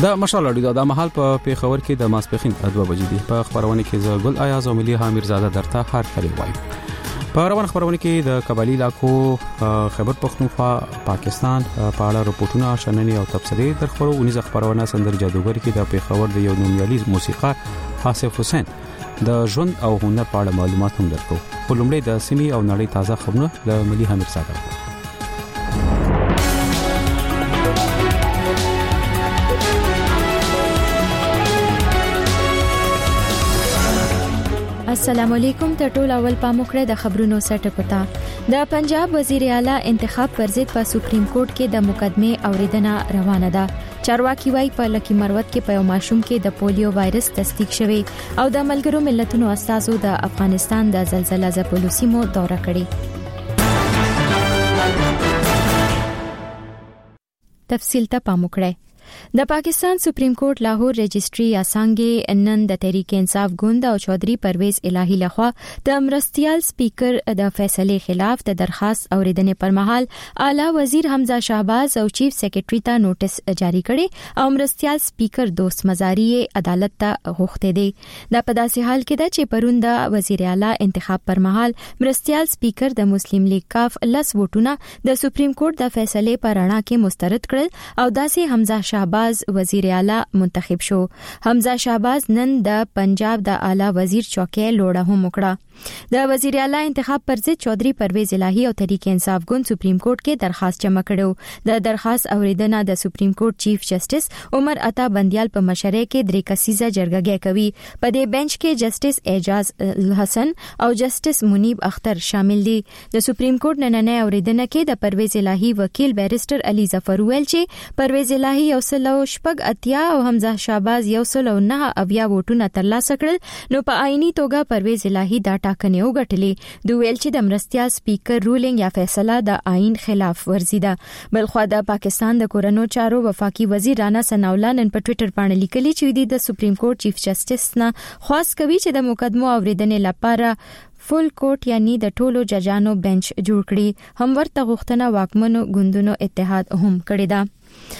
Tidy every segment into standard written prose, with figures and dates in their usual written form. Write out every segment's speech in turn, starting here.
د مشال اړیدو د محل په پیښور کې د ماسپخین 2 بجې دي. په خبرونه کې زه ګل ایاز او ملي حامد زاده درته هر کلی وایي. په روان خبرونه کې د قبایلی علاقو خیبر پختونخوا پاکستان په اړه رپورټونه شننې او تبصرې درخورو. 19 خبرونه سندر جادوګر کې د پیښور د یو نومیالي موسیقار حاسف حسین د ژوند او هنر په اړه معلومات هم درکو. په لومړی د سیمې او نړۍ تازه خبرونه له ملي حامد زاده. السلام علیکم. ته ټول اول پاموکړه د خبرونو سره پتا. د پنجاب وزیر اعلی انتخاب پر ضد په سپریم کورټ کې د مقدمه اوریدنه روانه ده. چارواکي وايي په لکی مروت کې په ماشوم کې د پولیو وایرس تصدیق شوی او د ملګرو ملتونو استازو د افغانستان د زلزلہ ځپلو سیمو دوره کړې. تفصیل ته پاموکړه. د پاکستان سپریم کورټ لاهور رجسټري اسانګي نن د تحریک انصاف ګوند او چودري پرویز الهی لخوا د مرستيال سپیکر د فیصله خلاف د درخواست اوریدنې پر مهال اعلی وزیر حمزه شهباز او چیف سیکریټری ته نوټس جاری کړي او مرستيال سپیکر دوست مزاری عدالت ته غوښتي دي. د پداسي حال کې د چې پرون د وزیر اعلی انتخاب پر مهال مرستيال سپیکر د مسلم لیگ کاف لس ووټونه د سپریم کورټ د فیصله پر اړه کې مسترد کړل او داسې حمزه شهباز وزیر اعلی منتخب شو. حمزه شهباز نن د پنجاب د اعلی وزیر چوکۍ لوړه هم وکړه. د وزیر اعلی انتخاب پر ضد چودري پرویز الهی او تحریک انصاف ګوند سپریم کورټ کې درخواست جمع کړو. د درخواست اوریدنه د سپریم کورټ چیف جسټس عمر عطا بندیال په مشرۍ کې درې کسیزه جرګه کوي. په دې بنچ کې جسټس اعجاز الحسن او جسټس منیب اختر شامل دي. د سپریم کورټ نننۍ اوریدنه کې د پرویز الهی وکیل بیرسټر علي ظفر ویل چې پرویز الهی یو سلو شپږ اتیا او حمزه شهباز یو سلو نه اویا ووټونه ترلاسه کړل نو په آئینی توګه پرویز الهی دا ټاکنه وګټلې. دوی ویل چې د مرستيال سپیکر رولینګ یا فیصله د آئین خلاف ورزي ده. بلخو د پاکستان د کورونو چارو وفاقي وزیر رانا ثناءالله نن په ټوئیټر باندې لیکلي چې د سپریم کورټ چیف جسټس نه خواست کوي چې د مقدمو اوریدنې لپاره فول کورټ یعنی د ټولو ججانو بنچ جوړ کړي. هم ورته غوښتنه واکمنو ګوندونو اتحاد هم کړی ده.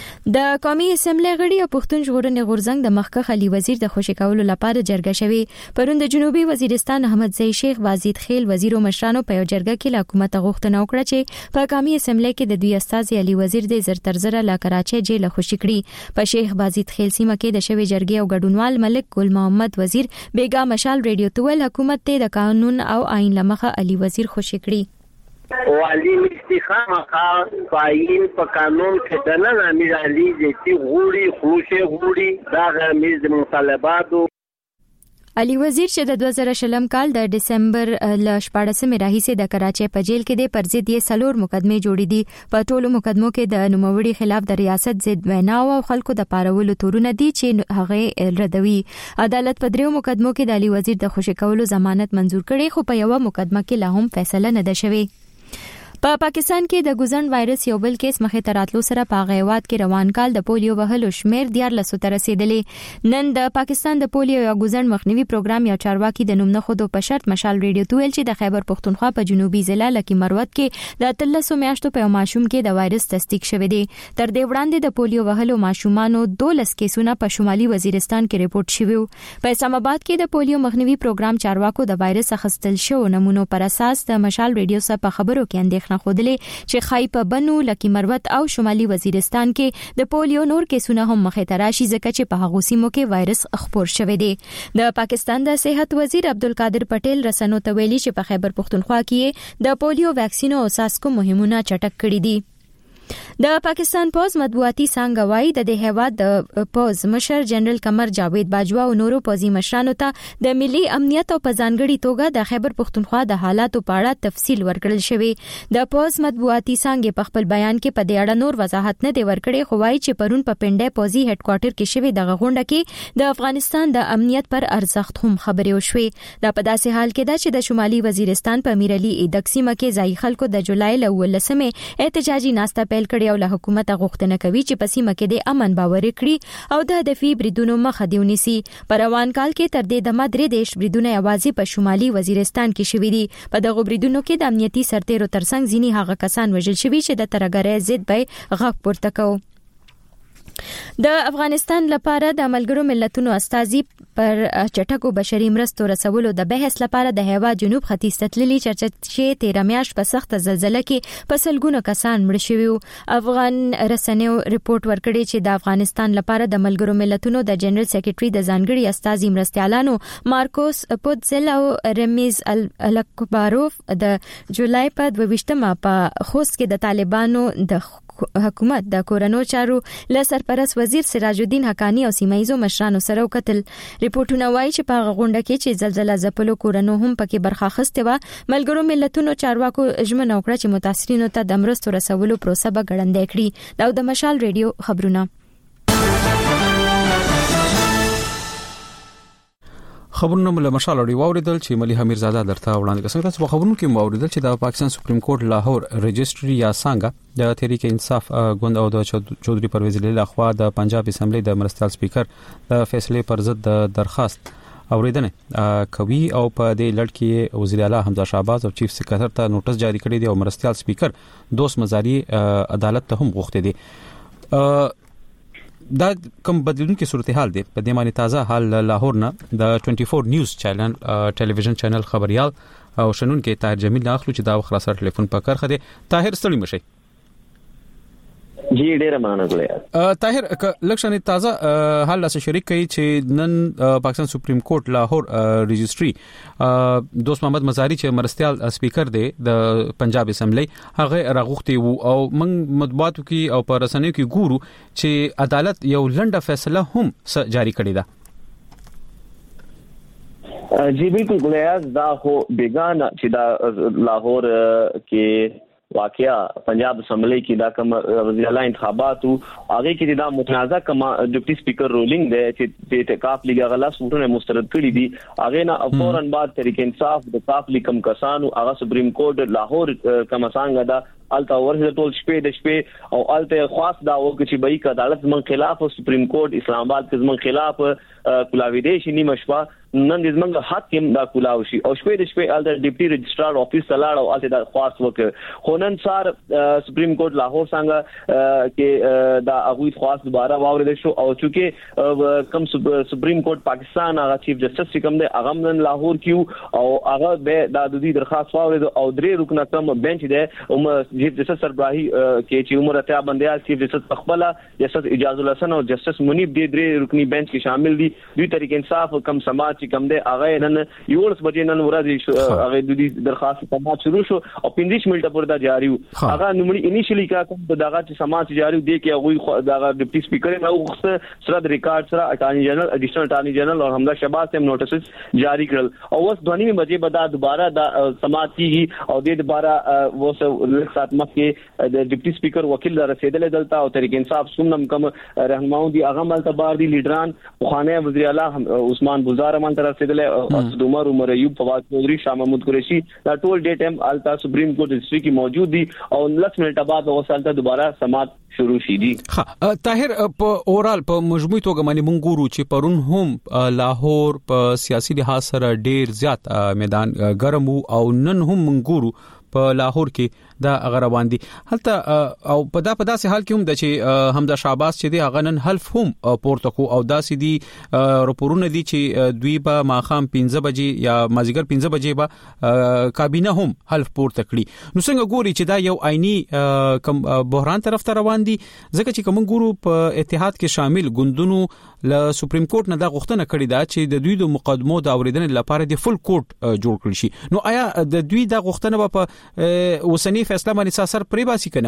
د قومي اسمبلی غړي او پښتون ژغورنې غورځنګ د مخکښ علي وزیر د خوشی کولو لپاره جرګه شوی. پرون د جنوبي وزیرستان احمد زئی شیخ وازید خیل وزیر او مشرانو په یو جرګه کې له حکومت غوښتنه وکړه چې په قومي اسمبلی کې د دوی استازي علي وزیر د زر تر زر لا کراچي جیل خوشی کړي. په شیخ وازید خیل سیمه کې د شوی جرګې او ګډونوال ملک ګل محمد وزیر بیګا مشال ریډیو تول حکومت ته د قانون او آئین لمخه علي وزیر خوشی کړي. والی استخامه قائم په قانون کې د نن امیر علي چې غوړي خوشه غوړي دا غمیز مطالباتو علي وزیر چې د 2020 کال د دسمبر ل 14 راهیسه د کراچۍ په جیل کې د پر ضد یې سلور مقدمه جوړې دي. په ټولو مقدمو کې د نوموړي خلاف د ریاست ضد وینا او خلکو د پارولو تورونه دي چې هغه ردوي. عدالت په دریو مقدمو کې د علي وزیر د خوشی کولو ضمانت منزور کړي خو په یو مقدمه کې لا هم فیصله نه ده شوې. په پاکستان کې د ګوزن وایرس یو بل کیس مخې ته راتلو سره په غیوات کې روان کال د پولیو وهلو شمیر 14 ته رسیدلې. نن د پاکستان د پولیو یا ګوزن مخنیوي پروګرام یا چارواکي د نوم نه خودو په شرط مشال ریډیو ته ویل چې د خیبر پختونخوا په جنوبي ضلع لکی مروت کې د 13 میاشتو په ماشوم کې د وایرس تصدیق شوی دی. تر دې وړاندې د پولیو وهلو ماشومانو 12 کیسونه په شمالي وزیرستان کې ریپورت شوی. په اسلام آباد کې د پولیو مخنیوي پروګرام چارواکو د وایرس اخیستل شو نمونو پر اساس د مشال ریډیو سره په خبرو کې اندېښنه خودلې چې خای په بنو لکی مروت او شمالي وزیرستان کې د پولیو نور کیسونه هم مخې ته راشي ځکه چې په هغو سیمو کې وایرس خپور شوی دی. د پاکستان د صحت وزیر عبدالقادر پټیل رسنو ته ویلي چې په خیبر پختونخوا کې د پولیو ویکسین او اساسکو مهمونه چټک کړي دي. د پاکستان پوز مطبوعاتي څنګه وایي د هیواد د پوز مشر جنرال قمر جاوید باجوا او نورو پوزي مشرانو ته د ملي امنیت او پزانګړي توګه د خیبر پختونخوا د حالاتو په اړه تفصیل ورکړل شوی. د پوز مطبوعاتي څنګه په خپل بیان کې په دې اړه نور وضاحت نه دی ورکړی خو وایي چې پرون په پنډه پوزي هډ کوارټر کې شوی د غونډه کې د افغانستان د امنیت پر ارزښت هم خبرې وشوي. دا په داسې حال کې ده چې د شمالي وزیرستان په امیر علي دکسیمه کې ځای خلکو د جولای ل 18 احتجاجي ناسته پیل کړې او له حکومت غوښتنه کوي چې په سیمه کې د امن باور کړي او د هدفي بریدونو مخه دی ونیسي. په روان کال کې تر دې دمه 3 دیش بریدونه یوازې په شمالي وزیرستان کې شوي دي. په دغه بریدونو کې د امنیتي سرتیرو ترڅنګ ځینی هغه کسان وژل شوي چې د ترګرۍ ضد به غږ پورته کوي. د افغانستان لپاره د ملګرو ملتونو استازي پر چټکو بشري مرستو رسولو د بحث لپاره د هیواد جنوب ختیځ ته تللي چې 13 میاشت په سخت زلزلې کې په سلګونو کسان مړ شوي. افغان رسنیو ریپورت ورکړی چې د افغانستان لپاره د ملګرو ملتونو د جنرال سیکریټري د ځانګړي استازي مرستيالانو مارکوس پوتزل او رمیز الکباروف د جولای په 22مه په خوست کې د طالبانو د حکومت د کورونو چارو له سرپرست وزیر سراج الدین حقانی او سیمایزو مشرانو سره وکتل. ریپورتونه وایي چې په غونډه کې چې زلزلہ ځپلو کورونو هم پکې برخه اخیسته و، ملګرو ملتونو چارواکو ژمنه وکړه چې متاثرینو ته د مرستو رسولو پروسه به ګړندۍ کړي. دا د مشال ریډیو خبرونه. خبرونه مله مشال اړي واوریدل چې ملي امیرزاده درته وړاندې کوم. تاسو په خبرونو کې واوریدل چې د پاکستان سپریم کورټ لاهور رجستري یا څنګه د تحریک انصاف ګوند او د چودري پرویز لیلا لخوا د پنجاب اسمبلی د مرستيال سپیکر د فیصله پر ضد د درخواست اوریدنه کوي او په دې لړ کې وزیر اعلی حمزه شهباز او چیف سکریټر ته نوټس جاری کړی دی او مرستيال سپیکر دوست مزاری عدالت ته هم غوښتي دي. دا کوم بدلون کې صورتحال دی په دې معنی تازه حال لاهور نه د 24 نیوز چینل ټلویزیون چینل خبريال او شنون کې طاهر جمیل اخلو چې دا وخت سره ټلیفون په کار خدي. طاهر ستړي مشي. جی ډیره مننه کړی. طاهر لکشن تازه حال لا شریک کوي چې نن پاکستان سپریم کورټ لاهور رجستري دوست محمد مزاری چې مرستيال سپیکر دی د پنجاب اسمبلی هغه راغوختي او موږ مطبوعاتو کې او پر رسنیو کې ګورو چې عدالت یو لنډه فیصله هم جاری کړې ده. جی بالکل ګلیاز دا خو بیگانه چې دا لاهور کې واقعیا پنجاب اسمبلی کې دا کوم وزیر اعلی انتخابات او هغه کې دا متنازع کما ډیپټي سپیکر رولینګ دی چې د کاف لیګ غلاس وټونه مسترد کړی دي. هغه نه فورن بعد تحریک انصاف د کاف لیګ کم کسانو هغه سپریم کورټ لاهور کما څنګه دا الته ورته ټول شپې او الته خاص دا وکړي چې بای عدالت من خلاف سپریم کورټ اسلام آباد کې من خلاف کلاوی دی شي نیمه شپه نن د زمنګ حاکم دا کولاو شي او شپې الته ډیپټي رجسترار افیس لاړ او الته دا خاص وکړ. خونن سار سپریم کورټ لاهور څنګه کې دا هغه خاص دوباره واورید شو او چې کم سپریم کورټ پاکستان هغه چیف جسټس کوم دی هغه نن لاهور کیو او هغه به د دوی درخواست واورید او درې رکنه کم بنچ دی چیف جسټس سربراهي کې چې عمر اتیا بندیال چیف جسټس خپل جسټس اجازه الحسن او جسټس منیب دې درې رکنی بنچ کې شامل دي. دوی تحریک انصاف کم سماج کم دی هغه نن 11 بجې نن ورځ هغه د دې درخواست سماج شروع شو او 15 منټه پورې دا جاری و. هغه نومړي انیشلی کا کوم دغه چې سماج جاری دی کې هغه دغه ډیپټي سپیکر نو سره د ریکارډ سره اټارنی جنرال اډیشنل اټارنی جنرال او حمزه شهباز هم نوټسز جاری کړل او اوس 2:30 بجې بعد دوباره د سماج کیږي او د دوباره وسه لږ مخکې د ډیپټي سپیکر وکیل رسیدل دلته او تحریک انصاف څومره کم رهنماون دي هغه ملته بار دي لیډران خانه وزیر اعلی عثمان بزار مان تر رسیدل اسد عمر ایوب فواد چودھری شاه محمود قریشی دا ټول ډیټ هم التا سپریم کورټ رجستری کې موجود دي او 10 منټه بعد وسالته دوباره سماعت شروع شي دي. طاهر په اورال په مجموعي توګه باندې مونږ ګورو چې پرون هم لاهور په سیاسي لحاظ سره ډیر زیات میدان ګرم او نن هم مونږ ګورو په لاهور کې دا غروان دي هلته او په داسې حال کې هم د چې حمزه شهباز چې دی هغه نن حلف هم پورته کو او داسې دي رپورونه دي چې دوی به ماخام 15 بجې یا مازیګر 15 بجې به کابینه هم حلف پورته کړي. نو څنګه ګوري چې دا یو عیني کم بحران طرف ته روان دي ځکه چې کوم ګورو په اتحاد کې شامل ګوندونو له سپریم کورټ نه دا غوښتنه کړې ده چې د دوی د مقدمو د اوریدنې لپاره د فل کورټ جوړ کړي شي. نو آیا د دوی دا غوښتنه په وسنی فیصله باندې اثر پرې باسي کنه؟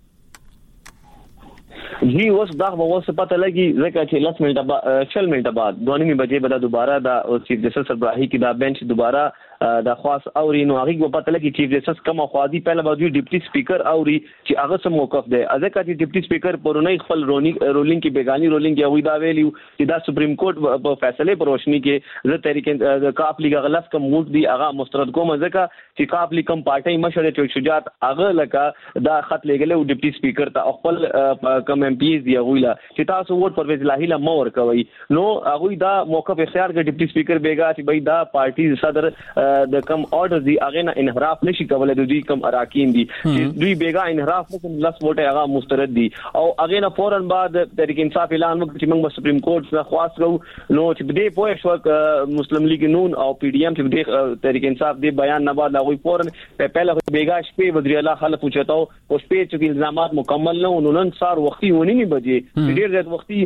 جی اوس دا اوس پته لګي ځکه چې 10 منټه بعد 2:30 بجې به دوباره دا چیف جسټس سربراهي کې دا بنچ دوباره دا خاص اوري نو هغه په پته لګي چیف جسټس کوم خوادي پهله باندې ډیپټي سپیکر اوري چې هغه سم موقف دی ځکه چې ډیپټي سپیکر پرونی خپل رولینګ کې بیگانی رولینګ یوي دا ویلیو چې دا سپریم کورټ په فیصله پر روشنی کې زه تحریک د کاف لیګ غلط کوم موډ دی هغه مسترد کوم ځکه چې کاف لیګ کوم پارټي مشر چې شجاعت هغه لکه دا خط لګلو ډیپټي سپیکر ته خپل کوم ایم پی دی غویلا چې تاسو ووټ پرویز الهی له مور کوي نو هغه دا موقف اختیار کړ ډیپټي سپیکر بیگا چې بای دا پارټي صدر د کم آرډر دی هغه نه انحراف نشي کولای د دوی کم اراکین دي دوی بیگا انحراف وکړي لس ووټ هغه مسترد دي او هغه نه فورن بعد تحریک انصاف اعلان وکړ چې موږ سپریم کورټ څخه خواست کوو نو چې دې پوه شو مسلم لیگ نون او پی ډی ایم چې دې تحریک انصاف دې بیان نه بعد هغه فورن په پهله بیگا شپې وزیر اعلی خلک پوښتاو او شپې چې الزامات مکمل نه نن سار وختي ونی نه بجې ډیر زیات وختي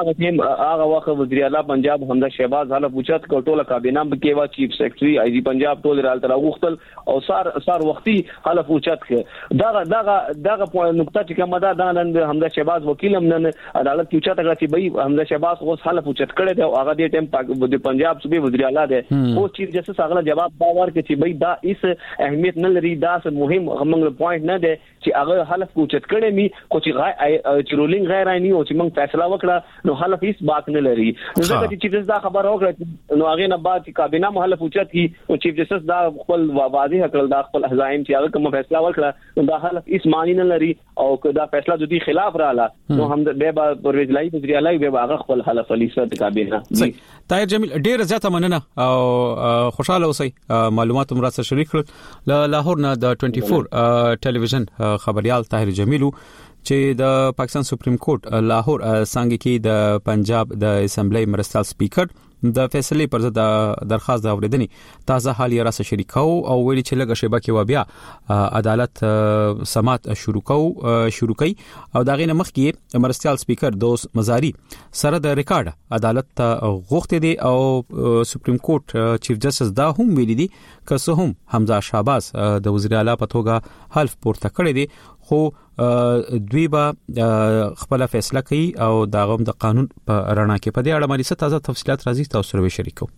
هغه وخت وزیر اعلی پنجاب حمزه شهباز حاله پوښتنه کوټوله کابینه کې وا چیف سیکریټری آی جی پنجاب ټول رال تر غوښتل او سار وختي حاله پوښتنه دغه نقطه چې کومه ده نن حمزه شهباز وکیل هم نن عدالت کې چاته غواړي بای حمزه شهباز اوس حاله پوښتنه کړې ده او هغه دې ټیم د پنجاب صوبې وزیر اعلی ده او چیف جسټس هغه جواب دا ورکړي چې بای دا هیڅ اهمیت نه لري دا مهم موږ پوینټ نه ده چې هغه حلف پوښتنه کړې می خو چې رولینګ غیر عیني او چې موږ فیصله وکړه نو حلف هیڅ باک نه لري نو ځکه چې چیف جسټس دا خبر وکړه نو هغه نه بعد کابینه محلف پوښتنه کی او چیف جسټس دا خپل واضح کړل دا خپل حزایم چې هغه کوم فیصله وکړه دا حلف هیڅ معنی نه لري او دا فیصله د دې خلاف رااله نو هم د پرویز الهی وزیر اعلی به هغه خپل حلف علی صد کابینه طاهر جمیل ډیر زیاته مننه او خوشاله اوسئ معلومات هم راته شریک کړل له لاهور نه د 24 ټلویزیون خبريال طاهر جمیل چې د پاکستان سپریم کورټ لاهور څنګه کې د پنجاب د اسمبلی مرستیال سپیکر د فیصلې پر ضد درخواست د اوریدنې تازه حال یې راسه شریکو او ویلي چې لږه شیبه کې و بیا عدالت سماعت شروع کړي او دا غینه مخکې مرستیال سپیکر دوس مزاری سره د ریکارډ عدالت غوښتي دي او سپریم کورټ چیف جسټس دا هم ویلي دي که څه هم حمزه شهباز د وزیر اعلی په توګه حلف پورته کړی دي خو دوی به خپل فیصله کوي او دا غوم د قانون په رڼا کې په دې اړه مالي څه تازه تفصيلات راځي تاسو سره شریکو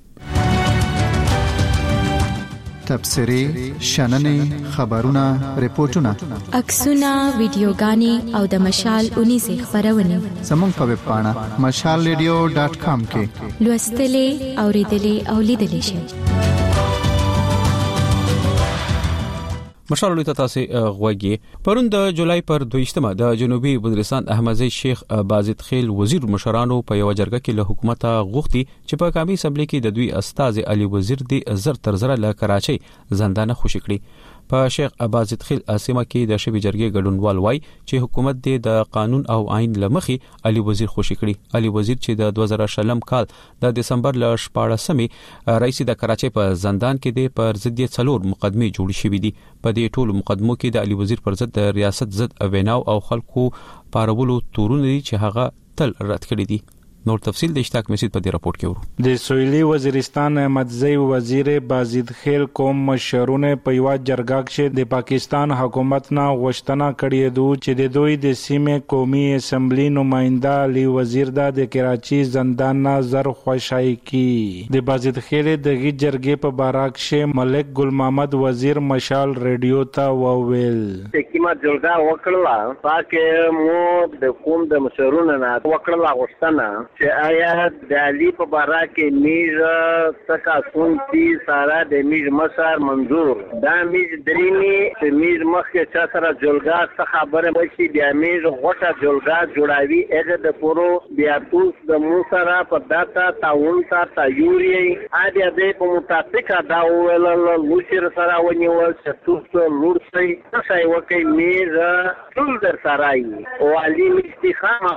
تبصري شننې خبرونه ریپورتونه عکسونه ویډیوګانې او د مشال 19 خبرونه زموږ په ویب پاڼه mashalradio.com کې لوستلې اوریدلې او لیدلې شئ مشال لوی تاسو غوږی پرون د جولای پر 22مه د جنوبي وزیرستان احمدزی شیخ بازید خیل وزیر مشرانو په یو جرګه کې له حکومت غوښتي چې په قومي اسمبلی کې د دوی استاد علي وزیر دی زر تر زر له کراچۍ زندانه خوشی کړی په شیخ بازید خیل اسمه کې د شبي جرګې ګډونوال وای چې حکومت د قانون او آئین لمخي علي وزیر خوشی کړی علي وزیر چې د 2020 کال د دسمبر ل 14مې رئیس د کراچۍ په زندان کې د پر ضد 4 مقدمه جوړ شوې دي په دې ټولو مقدمو کې د علي وزیر پر ضد د ریاست ضد ویناو او خلکو پارولو تورونه دي چې هغه تل رد کړی دي نور تفصیل د اشتاق مسجد په دې راپورټ کې ورو د سویلي وزیرستان احمدزی وزیر بازید خیل قوم مشرونه په یو جرګه کې د پاکستان حکومت نه غوښتنه کړې ده چې د دوی د سیمې قومي اسمبلی نماینده علي وزیر د کراچي زندان نه زر خوشای کی د بازید خیل د جرګې په بارک کې ملک ګل محمد وزیر مشال ریډیو ته وویل کیما جرګه وکړه پاکه مو د قوم د مشرونه نه وکړه غوښتنه چې آیا د علي په باره کې میز څخه سونتي سارا د میز مسار منظور دا میز درېمي چې میز مخکې چا سره جلګه څه خبره وشي بیا میز غوټه جلګه جوړاوي هغه د پورو بیا توس د موسره په داتا تاون تا تایوري اده د په مطابق دا ویل لوشر سره ونیول چې توس لورسي څه وکي میز ټول در سرای او علي مستخامه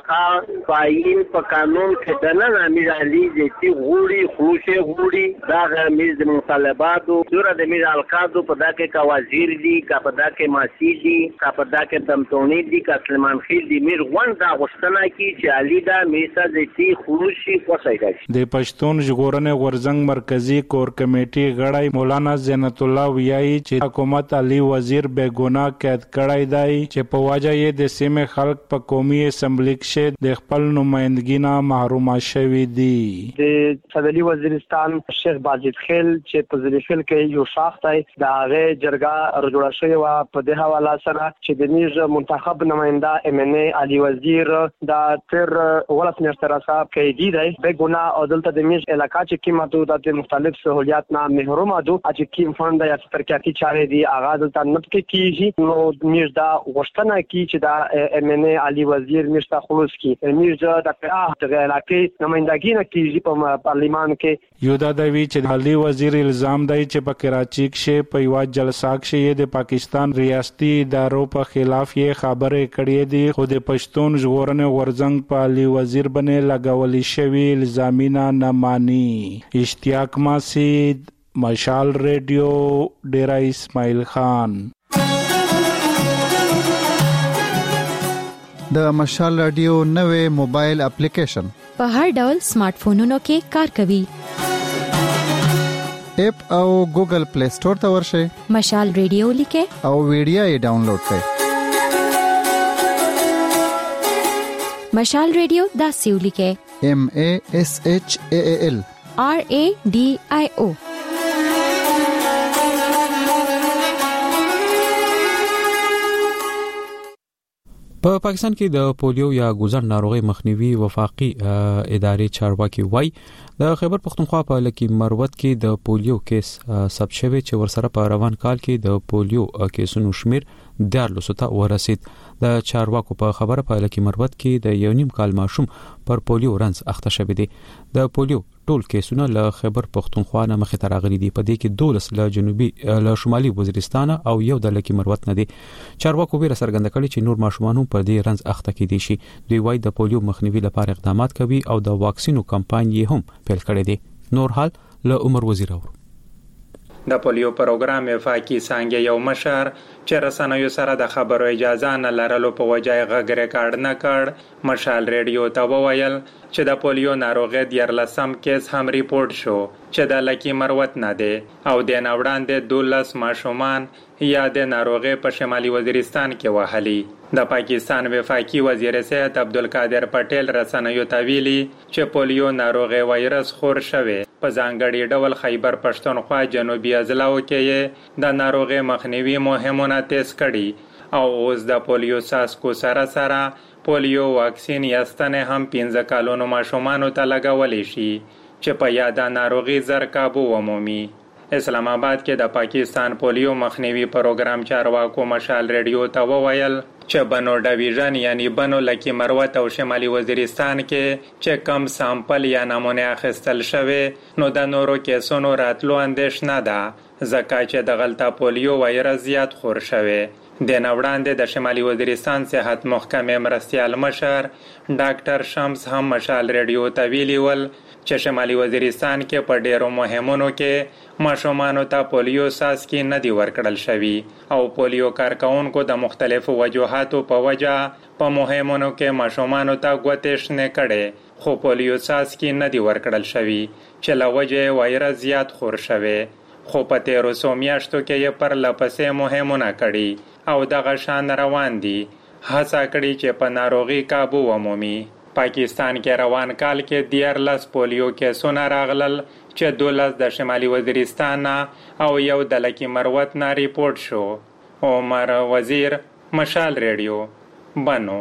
قائم په قانون کې دنه امیر علي چې غوړي خوشه غوړي دا میز د مطالباتو جوړه د میز القادو په دا کې کا وزیر دي کا په دا کې ماسی دي کا په دا کې دمتونی دي کا سلمان خیل دي میر غون دا غوښتنه کی چې علي دا میسا د چې خوشي کوسایږي د پښتون ژغورنې غورزنګ مرکزی کور کمیټي غړی مولانا زینت الله ویایي چې حکومت علي وزیر بے ګناه قید کړی دی چې په واجه یې د سیمې خلک په قومي اسمبلی کې د خپل نمائندګي نه محروم شوی دی د صدلی وزیرستان شیخ بازید خیل چې په ځریفل کې یو شاخ دی دا هغه جرګه رجوع شوی و په دې حواله سره چې د نیز منتخب نماینده ام ان ای علي وزیر دا تر ولس منستر صاحب کې دی به ګناه او دلته د میز علاقې چې قیمتو د مختلف سہولیات نه محروم دي چې کیم فند یا ترکیاتی چارې دي اغاز دلته نت کې کیږي نو میز دا غوښتنه کی چې دا MNA علي وزیر مشتا خلوص کی میز د په علاقې نمائندګي نه کیږي په پارلیمان کې یو دا دوی چې علي وزیر الزام دی چې په کراچي کې په یو جلسه کې د پاکستان ریاستي ادارو په خلاف یې خبرې کړې دي خو د پښتون ژغورنې غورځنګ په علي وزیر باندې لګولې شوی الزامونه نه مانی. اشتیاق ماسید، مشال ریډیو، ډیرا اسماعیل خان. د مشال رادیو نوې موبایل اپلیکیشن په هر ډول سمارټ فونونو کې کار کوي. اپ او ګوګل پلی سٹور ته ورشئ، مشال ریډیو لیکه او ویډیو یې ډاونلوډ کړئ. مشال ریډیو دا سیو لیکه MASHAAL RADIO. په پاکستان کې د پولیو یا ګوزن ناروغي مخنیوي وفاقي ادارې چارواکي وای د خیبر پختونخوا په لکی مروت کې د پولیو کیس ثبت شوی چې ورسره په روان کال کې د پولیو کیسونو شمیر 14 ته ورسید. د چارواکو په خبره په لکی مروت کې د یو نیم کال ماشوم پر پولیو رنځ اخته شوی دی. د پولیو ټول کیسونه له خیبر پختونخوا نه مخې ته راغلي دي. په دې کې 12 له شمالي وزیرستان او یو د لکی مروت نه دي. چارواکو ویره څرګنده کړې چې نور ماشومان هم پر دې رنځ اخته کېدي شي. دوی وایي د پولیو مخنیوي لپاره اقدامات کوي او د واکسینو کمپاین هم پیل کړی دی. نور حال له عمر وزیر اور. د پولیو پروګرام وفاقي څنګه یو مشر چې رسنیو سره د خبرو اجازه نه لرلو په وجه غږ ریکارډ نه کړ، مشال ریډیو ته وویل چې د پولیو ناروغي 14 کیس هم ریپورت شو چې د لکی مروت نه دی او د نوړاندې 12 ماشومان یا د ناروغي په شمالي وزیرستان کې وهلي. د پاکستان وفاقي وزیر صحت عبدالقادر پټیل رسنیو ته ویلي چې پولیو ناروغي وایرس خور شوی په ځانګړي ډول خیبر پښتونخوا جنوبي اضلاعو کې د ناروغي مخنیوي مهمونه تیز کړي او اوس د پولیو ساسکو سره پولیو واکسین یاستنه هم 15 کالونو ماشومانو ته لګولې شي چې په یاده ناروغي زر کابو ومومي. اسلام آباد کې د پاکستان پولیو مخنیوي پروګرام چارواکو مشال ریډیو ته وویل چې بنو ډیویژن یعنی بنو لکی مروت او شمالي وزیرستان کې چې کم سامپل یا نمونه اخیستل شوی نو د نورو کیسونو راتلو اندیشنه ده ځکه چې د غلطه پولیو وایرس زیات خور شوی. د نوړاندې د شمالي وزیرستان صحت محکمې مرستیال مشر ډاکټر شمس هم مشال ریډیو ته ویلي ول چې شمالي وزیرستان کې په ډیرو مهمونو کې ماشومانو ته پولیو ساسکي نه دی ورکړل شوی او پولیو کارکونکو د مختلفو وجوهاتو په وجه په مهمونو کې ماشومانو ته غوتېش نه کړي خو پولیو ساسکي نه دی ورکړل شوی چې لوجه وایرس زیات خور شوی. خو په 1300 میاشتو کې یې پر لپسې مهمونه کړي او دغه شان روان دي هڅه کړي چې په ناروغي کابو ومومي. پاکستان کې روان کال کې 14 پولیو کیسونه راغلل چې 12 د شمالي وزیرستان او یو د لکی مروت نه ریپورت شو. عمر وزیر، مشال ریډیو، بنو.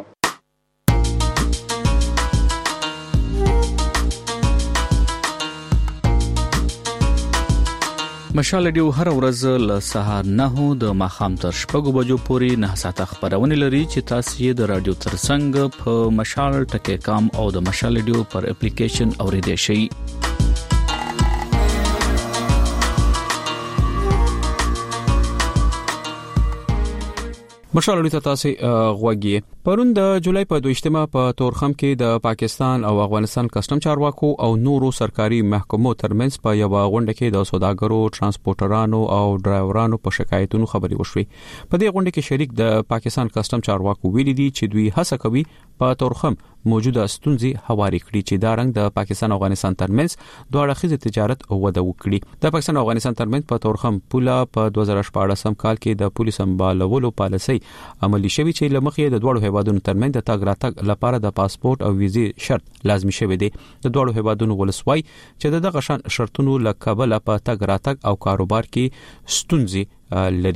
مشال ریډیو هر ورځ له سهار 9 د ماښام تر 6 بجو پورې 9 ساعته خبرونه لري چې تاسو یې د رادیو ترڅنګ په مشال ټکی کام او د مشال ریډیو پر اپلیکیشن اوریدئ شئ. مشال ریډیو ته تاسو غوږی. پرون د جولای په 2مه په تورخم کې د پاکستان او افغانستان کسٹم چارواکو او نورو سرکاري محکمو ترمنځ په یو غونډه کې د سوداګرو، ترانسپورټرانو او ډرایورانو په شکایتونو خبري وشوي. په دې غونډه کې شریک د پاکستان کسٹم چارواکو ویلي دي چې دوی هڅه کوي په تورخم موجوده ستونزې هواري کړي چې دا رنګ د پاکستان او افغانستان ترمنځ دوه اړخیز تجارت وده وکړي. د پاکستان او افغانستان ترمنځ په تورخم پوله په 2014 کال کې د پولیس سمبالولو پالیسي عملی شوی چې لمخې د دوه هیوادونو ترمنځ د تګ راتګ لپاره د پاسپورت او ویزې شرط لازمي شوی دی. د دوه هیوادونو ولسوي چې دغه شرطونو لکبل په تګ راتګ او کاروبار کې ستونزې لري.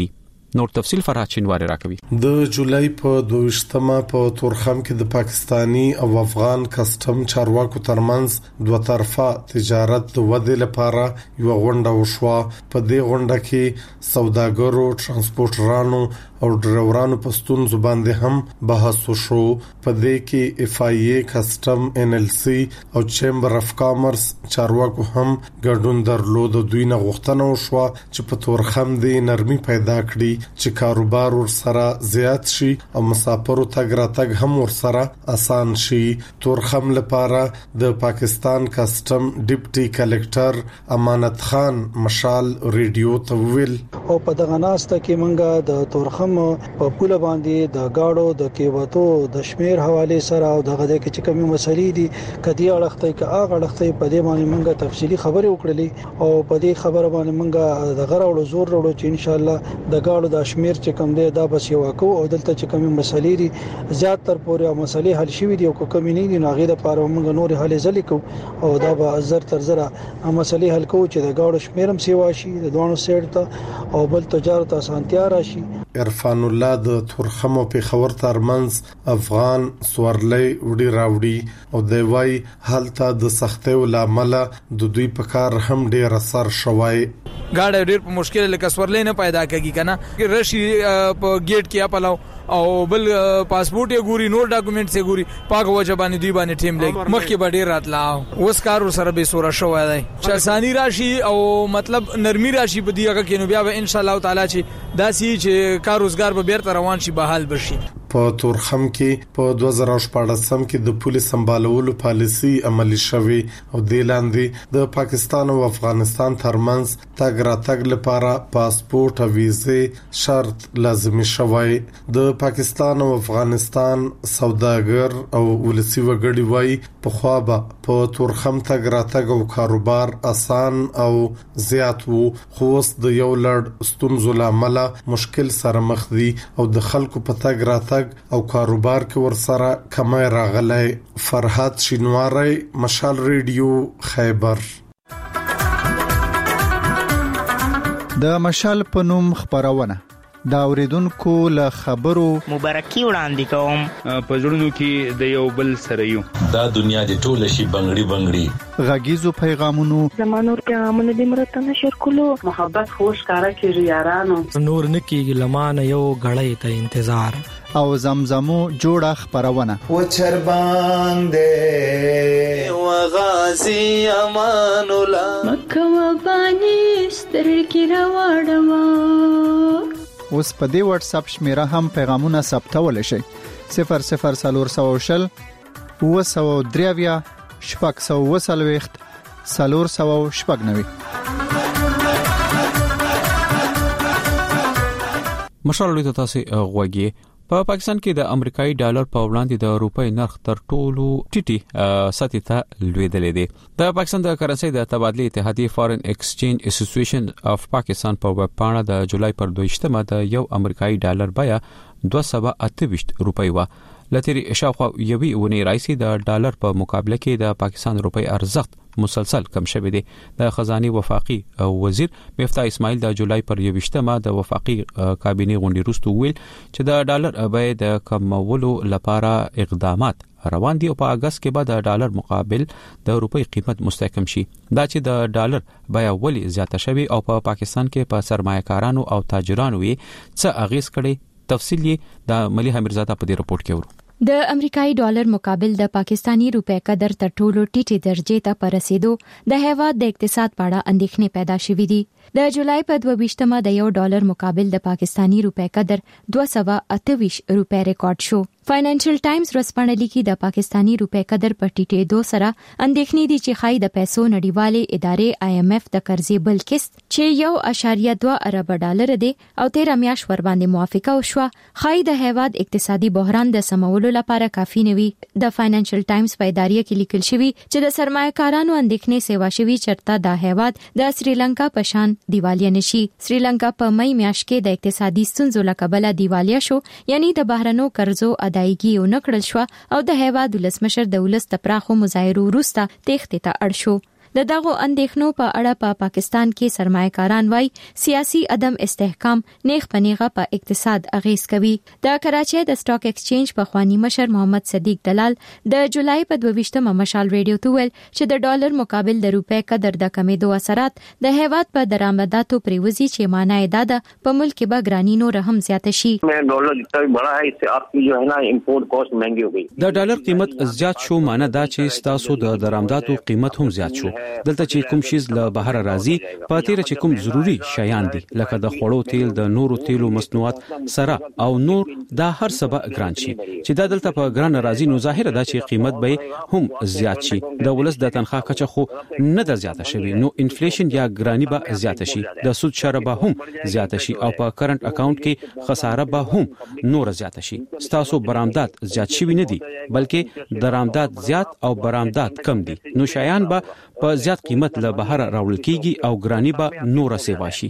نور تفصيل فرحت شینواری راکوي. د جولای په 22مه په تورخم کې د پاکستانی او افغان کسټم چارواکو ترمنځ دوه طرفه تجارت د ودې لپاره یو غونډه وشوه. په دې غونډه کې سوداګرو، ترانسپورټرانو او ډرایورانو په ستونزو باندې هم بحث وشو. په دې کې اف آی ای، کسټم، ان ال سی او چیمبر اف کامرس چارواکو هم ګډون درلود. دوی نه غوښتنه وشوه چې په تورخم د نرمي پیدا کړي چې کاروبار ورسره زیات شي او مسافرو تګ راتګ هم ورسره آسان شي. تورخم لپاره د پاکستان کسټم ډیپټي کلکټر امانت خان مشال ریډیو ته ویل او په دغه ناسته کې منګه د تورخم په پوله باندې د گاډو د کیوتو د شمیر حواله سره او دغه د کې کومې مسلې دي کدي اړخته کې اغه اړخته په دې باندې منګه تفصيلي خبرې وکړلې او په دې خبره باندې منګه د غراوړو زور وروړو چې ان شاء الله د گاډو د شمیر چې کوم دی دا بس یو کو او دلته چې کومې مسلې دي زیات تر پورې او مسلې حل شوې دي او کومې نه دي ناغې د پاره موږ نور حل ځلې کو او دا به زر تر زره مسلې حل کو چې د گاډو شمیرم سیوا شي د دوانو سیټ ته او بل تجارت اسانتیا راشي. عرفان الله د تورخم او پیښور ترمنځ افغان سورلۍ وډي راوړي او د وای حالت د سختۍ ولامل د دوی په کار هم ډیر اثر شوی. گاډي ډیر په مشکل لکه سورلۍ نه پیدا کیږي کنه رشي په گیټ کې اپلاو او بل پاسپورت یې ګوري نور ډاکومېنټس یې ګوري پاک وجبانی دوی باندې ټیم لګ مخکې به ډیر راتلا اوس کار سره به سوره شوی دی چې اساني راشي او مطلب نرمي راشي په دیغه کې نو بیا به ان شاء الله تعالی چې داسي چې کار روزګار به بیرته روان شي به حال بشي. په تورخم کې په 2014 کې د پولیس سمبالولو پالیسي عملي شوه او د لاندې د پاکستان او افغانستان ترمنځ تګ راتګ لپاره پاسپورت او ویزه شرط لازمي شوی. د پاکستان او افغانستان سوداګر او ولسی وګړي وای په خوابه په تورخم تګ راتګ او کاروبار آسان او زیات وو خو د یو لړ ستونزو لامل مشکل سره مخ دي او د خلکو په تګ راتګ او کاروبار کې ورسره کمای راغلی. فرحت شینواری، مشال ریډیو، خیبر. د مشال په نوم خبرونه دا اوریدونکو له خبرو مبارکي وړاندې کوم په ژوندونو کې د یو بل سره یو دا دنیا د ټول شي بنگړي بنگړي غږیزو پیغامونو زمانور پیغامونه د مرته نشر کولو محبت خوش کارا کیږي یارانو نور نکیږي لمانه یو غړې ته انتظار او زمزمو جوړه خبرونه و چربان دې و غازی امان الله مکه و بانی ستر کی راوړم. اوس په دې واتس اپ شمیره هم پیغامونه ثبتول شي 00400 203 شپږ سلور سو شپږ. مشال لوی تاسو غوږی په پاکستان کې د امریکایي ډالر په وړاندې د روپۍ نرخ تر ټولو ټیټي سطح ته لویدلې دی. د پاکستان د کرنسي د تبادلې اتحادیه فارن ایکسچینج اسوسییشن اف پاکستان په ویب پاڼه د جولای پر 22مه د یو امریکایي ډالر بیه 228 روپۍ و. لتري شاوخوا یوي ونی رئیس د ډالر په مقابله کې د پاکستان روپۍ ارزښت مسلسل کم شوی دی. د خزاني وفاقي وزیر مفتاح اسماعیل د جولای پر 22مه د وفاقي کابینه غونډې وروسته ویل چې د ډالر بیه د کمولو لپاره اقدامات روان دي او په اگست کې به د ډالر مقابل د روپۍ قیمت مستحکم شي. دا چې د ډالر بیه ولې زیاته شوی او په پاکستان کې په سرمایه‌کارانو او تاجرانو یې څه اغیز کړي تفصیل یې د مليحه میرزاده په دې رپورت کې ورو. د امریکایي ډالر مقابل د پاکستانی روپے قدر تر ټولو ټیټه درجه ته پرسیدو د هیواد د اقتصاد په اړه اندېښنې پیدا شوې دي. د جولای په 22مه د یو ډالر مقابل د پاکستانی روپے قدر 228 روپے ریکارډ شو. فاینانشل ټایمز ورسپانه لیکي د پاکستانی روپے قدر په ټیټېدو سره اندېښنې دي چې خای د پیسو نړیوالې ادارې IMF د قرضې بل قسط چې 1.2 ارب ډالر دی او 13 میاشت ور باندې موافقه وشوه خای د هیواد اقتصادي بحران د سمولو لپاره کافي نه وي. د فاینانشل ټایمز په ادارې کې لیکل شوی چې د سرمایه‌کارانو اندېښنې سیوا شوی چرته د هیواد د سریلانکا په شان دیوالیا نشي. سریلانکا په مئی میاشت کې د اقتصادي ستونزو له کبله دیوالیا شو یعنی د بهرنو قرضو ادایګي ونکړل شو او د هیواد ولسمشر د ولس د پراخو مظاهرو وروسته تېښتې ته اړ شو. د دغو اندېښنو په اړه په پاکستان کې سرمایه‌کاران وایي سیاسي عدم استحکام نیغ پنیغه په اقتصاد اغیز کوي. د کراچۍ د سټاک ایکسچینج په خوانی مشر محمد صدیق دلال د جولای په 22مه مشال ریډیو ته ویل چې د ډالر مقابل د روپے قدر د کمیدو اثرات د هیواد په درآمداتو پریوزي چې معنی دا ده په ملک کې به ګرانی نور هم زیات شي. ډالر جتنا بڑا ہے اس سے آپ کی جو ہے نا امپورٹ کاسٹ مہنگی ہو گئی. د ډالر قیمت زیات شو معنی دا چې ستاسو د درآمداتو قیمت هم زیات شو. دلته چې کوم شیز له بهر راځي په تیر چې کوم ضروری شیان دي لکه د خوړو تیل د نورو تیلو مصنوعات سره او نور دا هر سبا ګران شي چې دا دلته په ګران راځي نو ظاهر ده چې قیمت به هم زیات شي. د ولس د تنخواه کچه خو نه د زیاته شوی نو انفلیشن یا ګرانی به زیاته شي د سود شرح به هم زیاته شي او په کرنٹ اکاونټ کې خساره به هم نور زیاته شي. ستاسو برآمدات زیات شوی نه دي بلکې درآمدات زیات او برآمدات کم دي نو شایان به په زیات قیمت له بهر راوړل کیږي او ګرانی به نور سیوا شي.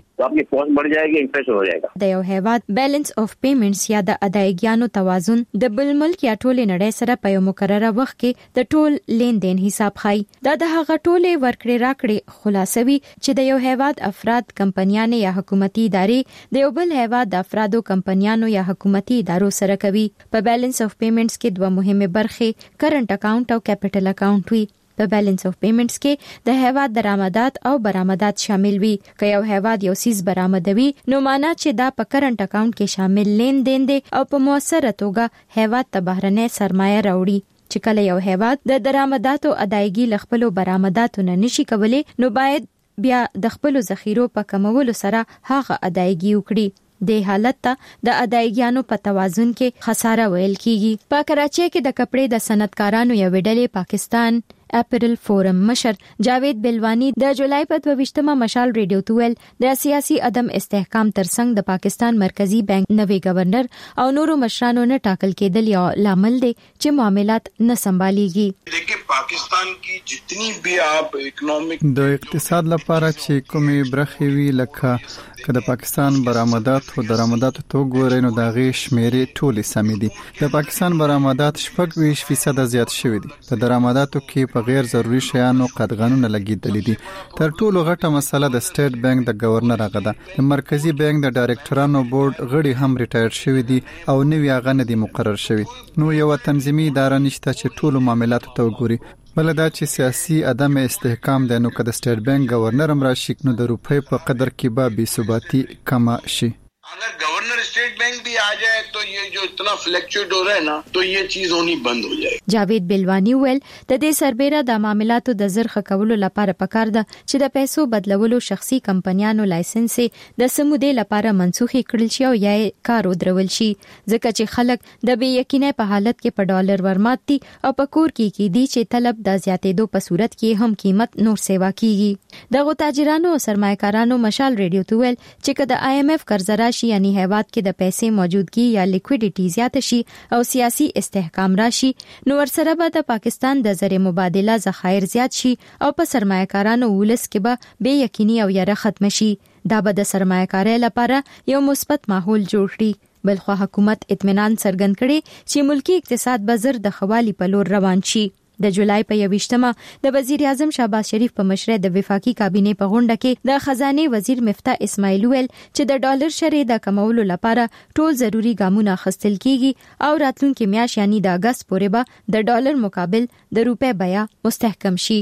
د یو هیواد بیلانس اف پیمنټس یا د ادایګیانو توازن د بل ملک یا ټول نړۍ سره په یو مقرره وخت کې د ټول لین دین حساب خای. دا د هغه ټولې ورکړې راکړې خلاصوي چې د یو هیواد افراد کمپنیانو یا حکومتي ادارې د یو بل هیواد د افرادو کمپنیانو یا حکومتي ادارو سره کوي. په بیلانس اف پیمنټس کې دوه مهمه برخې کرنٹ اکاونټ او کیپټل اکاونټ وي. په بیلانس اف پیمنټس کې د هیواد درآمدات او برآمدات شامل وي. که یو هیواد یو سیس برآمدوي نو معنا چې دا په کرنٹ اکاونټ کې شامل لین دین دي او په موثره توګه هیواد ته بهرنۍ سرمایه راوړي. چې کله یو هیواد د درآمداتو ادایګي لخپلو برآمداتو نه نشي کولی نو باید بیا د خپلو ذخیرو په کمولو سره هغه ادایګي وکړي. د حالت ته د ادایګیانو په توازن کې خساره ویل کیږي. په کراچۍ کې د کپړې د صنعتکارانو یو ډلې پاکستان اپریل فورم مشر جاوید بلوانی د جولای په 22مه مشال ریډیو ته ویل د سیاسي عدم استحکام ترڅنګ د پاکستان مرکزی بانک نوی گورنر او نورو مشرانو نه ټاکل کېدل یو لامل دی چې معاملات نه سمباليږي. देखिए पाकिस्तान की जितनी भी आप इकोनॉमिक د اقتصاد لپاره چې کومې برخې وی لکه کله پاکستان برآمدات او درآمدات تو ګورې نو دا غي شمیرې ټولې سمې دي. د پاکستان برآمدات 20% زیات شوې دي. په درآمداتو کې په غیر ضروري شیانو قدغنونه لګیدلې دي. تر ټولو غټه مسله د سټیټ بانک د گورنر هغه ده. د مرکزی بانک د ډایرکټرانو بورډ غړي هم ریټایر شوی دي او نوی هغه نه دي مقرر شوی. نو یو تنظیمي اداره نشته چې ټولو معاملاتو ته وګوري. بل دا چې سیاسي عدم استحکام د نو کده سټیټ بانک گورنر هم راشي نو د روپۍ په قدر کې به بې ثباتی کم شي. अगर गवर्नर स्टेट बैंक भी आ जाए तो ये जो इतना फ्लक्चुएट हो रहा है ना तो ये चीज होनी बंद हो जाए. جاوید بلوانی ویل د دې سربېره د معاملاتو د زرخه کولو لپاره پکار ده چې د پیسو بدلولو شخصي کمپنیانو لایسنس د سمودې لپاره منسوخي کړل شي او یا کار ودرول شي ځکه چې خلک د بې یقینۍ په حالت کې په ډالر ورمات دي او په کور کې دي چې طلب د زیاتېدو په صورت کې هم قیمت نور سیوا کیږي. دغه تاجرانو او سرمایه‌کارانو مشال ریډیو ته ویل چې کله IMF قرض راشي یعنی هیواد کې د پیسې موجودګي یا لیکویډیټي زیات شي او سیاسي استحکام راشي نو ورسره به د پاکستان د زر مبادله ذخایر زیات شي او په سرمایه‌کارانو ولس کې به بې یقیني او یاره ختم شي. دا به د سرمایه‌کارۍ لپاره یو مثبت ماحول جوړ کړي. بلخو حکومت اطمینان څرګند کړي چې ملکی اقتصاد به زر د خوالي په لور روان شي. د جولای په 21مه د وزیر اعظم شهباز شریف په مشرۍ د وفاقي کابینې په غونډه کې د خزانه وزیر مفتاح اسماعیل ویل چې د ډالر شرې د کمولو لپاره ټول ضروری ګامونه اخیستل کیږي او راتلونکي میاشت یعنی د اگست پورې به د ډالر مقابل د روپے بیه مستحکم شي.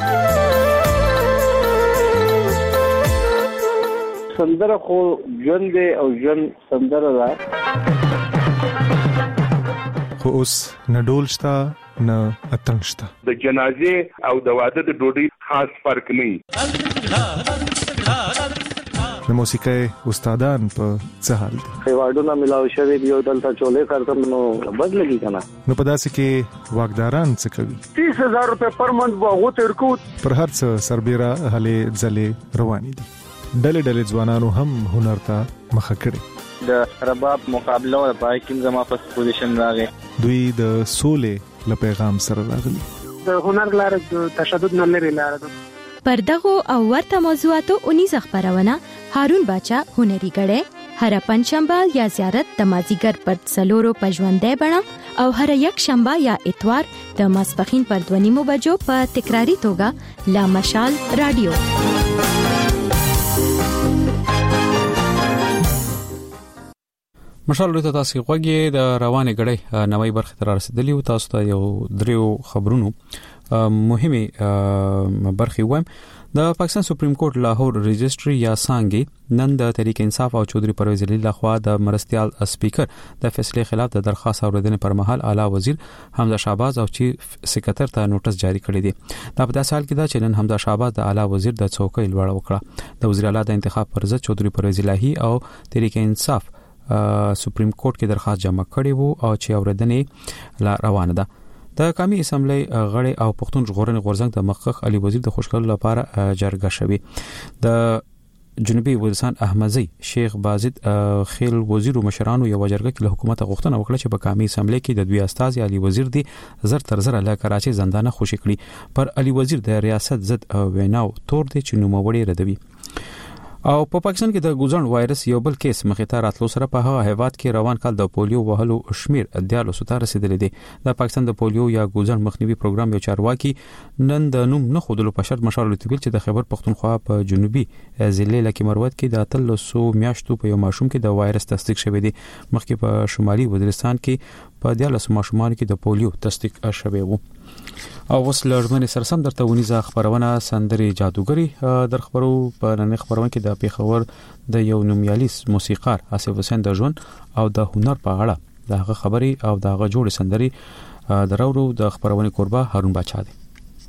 سندره خو ژوند او ژوند سندره ده خو اوس نه ډول شته نه اتنګ شته. د جنازې او د واده د ډوډۍ خاص فرق نه. د موسیقۍ استادان په څه حال دي؟ ایوارډونه ملاو شوی دی او دلته چولې کارتم نو بدلږي کنه. نو په داسې کې واګداران څه کوي؟ 30000 روپے پر منټ به غوته ورکو. پر هر څه سربېره هلې ځلې روانې دي. ډلې ډلې ځوانانو هم هنر ته مخه کړي. د رباب مقابله او پای کې زما په پوزیشن راغی. دوی د سولې له پیغام سره راغلي. د هنر لاره د تشدد نه لري لاره ده. پر دغه او ورته موضوعاتو 19 خبرونه هارون باچا هنري غړې هر پنځشنبه یا زیارت د مازیګر پر 4 په ژوندۍ بڼه او هر یک شنبه یا اتوار د ماسپخین پر 2:30 بجو په تکراری توګه لا مشال رادیو. مشال ورته تاسو غوږی د روانې غړې نوې برخه تر رسیدلی او تاسو ته یو دریو خبرونو مهمه برخه وایم. د پاکستان سپریم کورټ لاهور رجسټري یا سانګي نن د تحریک انصاف او چودري پرویز علي لخوا د مرستيال سپیکر د فیصله خلاف د درخواست اوریدنې پر مهال اعلی وزیر حمزه شهباز او چیف سکرټر ته نوټس جاری کړی دی. دا په داسې حال کې دا چې نن حمزه شهباز د اعلی وزیر د څوکۍ لوړ وکړه. د وزیر اعلی د انتخاب پر ضد چودري پرویز الهي او تحریک انصاف سپریم کورټ کې درخواست جمع کړی وو او چې اوریدنې لا روانه ده. د قومي اسمبلی غړي او پښتون ژغورنې غورځنګ د مخکخ علي وزیر د خوشکلو لپاره جرګه شوی. د جنوبي وزیرستان احمدزي شیخ بازید خیل وزیر او مشرانو یو جرګه کې له حکومت غوښتنه وکړه چې په قومي اسمبلی کې د دوی استاد علي وزیر دی زر تر زر له کراچي زندانه خوشی کړي. پر علي وزیر د ریاست ضد ویناو تور دي چې نوموړي ردوي. او په پاکستان کې د ګوزن وایرس یو بل کیس مخې ته راتلو سره په هغه هیواد کې روان کال د پولیو وهلو شمیر 14 ته رسیدلی دی. د پاکستان د پولیو یا ګوزن مخنیوي پروګرام یو چارواکي نن د نوم نه خودلو په شرط مشال لتویل چې د خیبر پختونخوا په جنوبي ضلع لکه مروت کې د 300 میاشتو په یو ماشوم کې د وایرس تصدیق شوی دی. مخکې په شمالي وزیرستان کې په 14 ماشومان کې د پولیو تصدیق شوی وو. او وسلرمنې سرسم درته ونیزه خبرونه سندري جادوګری در خبرو په نن خبرونه کې د پیښور د یو نومیالي موسیقار آصف حسین د ژوند او د هنر په اړه دغه خبري او دغه جوړ سندري درورو د خبرونه قربا هارون بچا دی.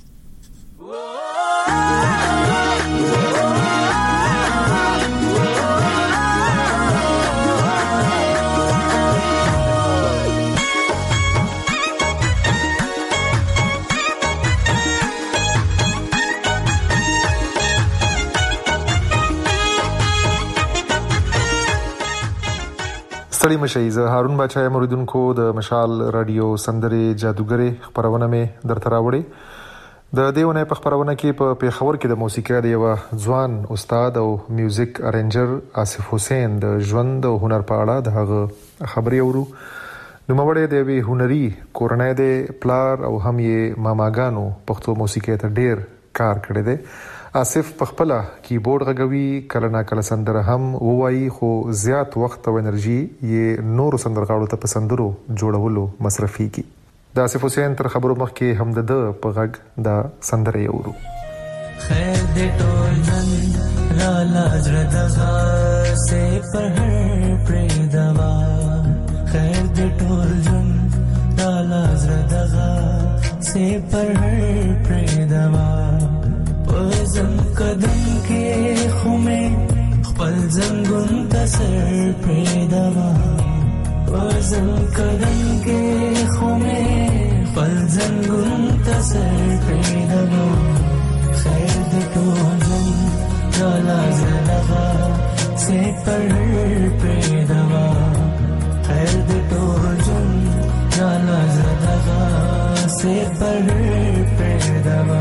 ستړي مشئ. زه هارون بچا یم اوریدونکو د مشال رادیو سندري جادوګری خبرونه مې درته راوړي. د دیونه په خبرونه کې په پیښور کې د موسیقي د یو ځوان استاد او میوزیک ارنجر آصف حسین د ژوند او هنر په اړه دغه خبري اورو. نو مړې د وی هنري کورنۍ د پلار او هم یې ماماګانو پښتو موسیقي ته ډیر کار کړی دی. آصف په خپل کیبورډ غږوي، کله نا کله سندره هم وایي، خو زیات وخت او انرژي یې نور سندرغاړو ته پسندرو جوړولو مصرفي کی. د آصف حسین تر خبرو مخکې هم د په غږ د سندره یورو. خیر دې ټول نن را لازر دغه سه پر پرې دوا، خیر دې ټول جن را لازر دغه سه پر پرې دوا. پزم قدم کې خومه خپل زنګون تسر پیداوا، پزم قدم کې خومه خپل زنګون تسر پیداوا. خیر دې ټول جن را زړه سه پر پیداوا، خیر دې ټول جن را زړه سه پر پیداوا.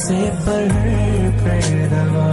से पर प्रेदवा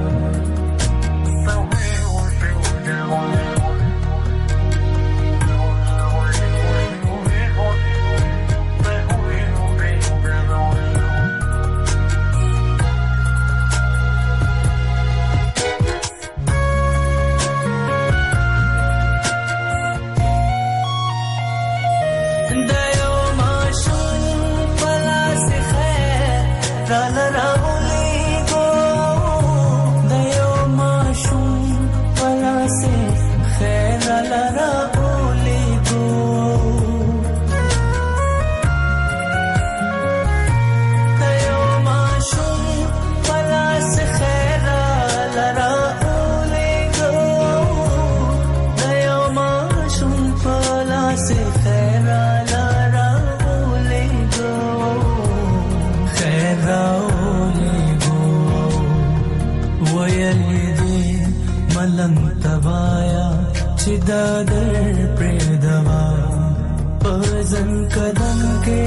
दादर प्रेदवा परजन कदम के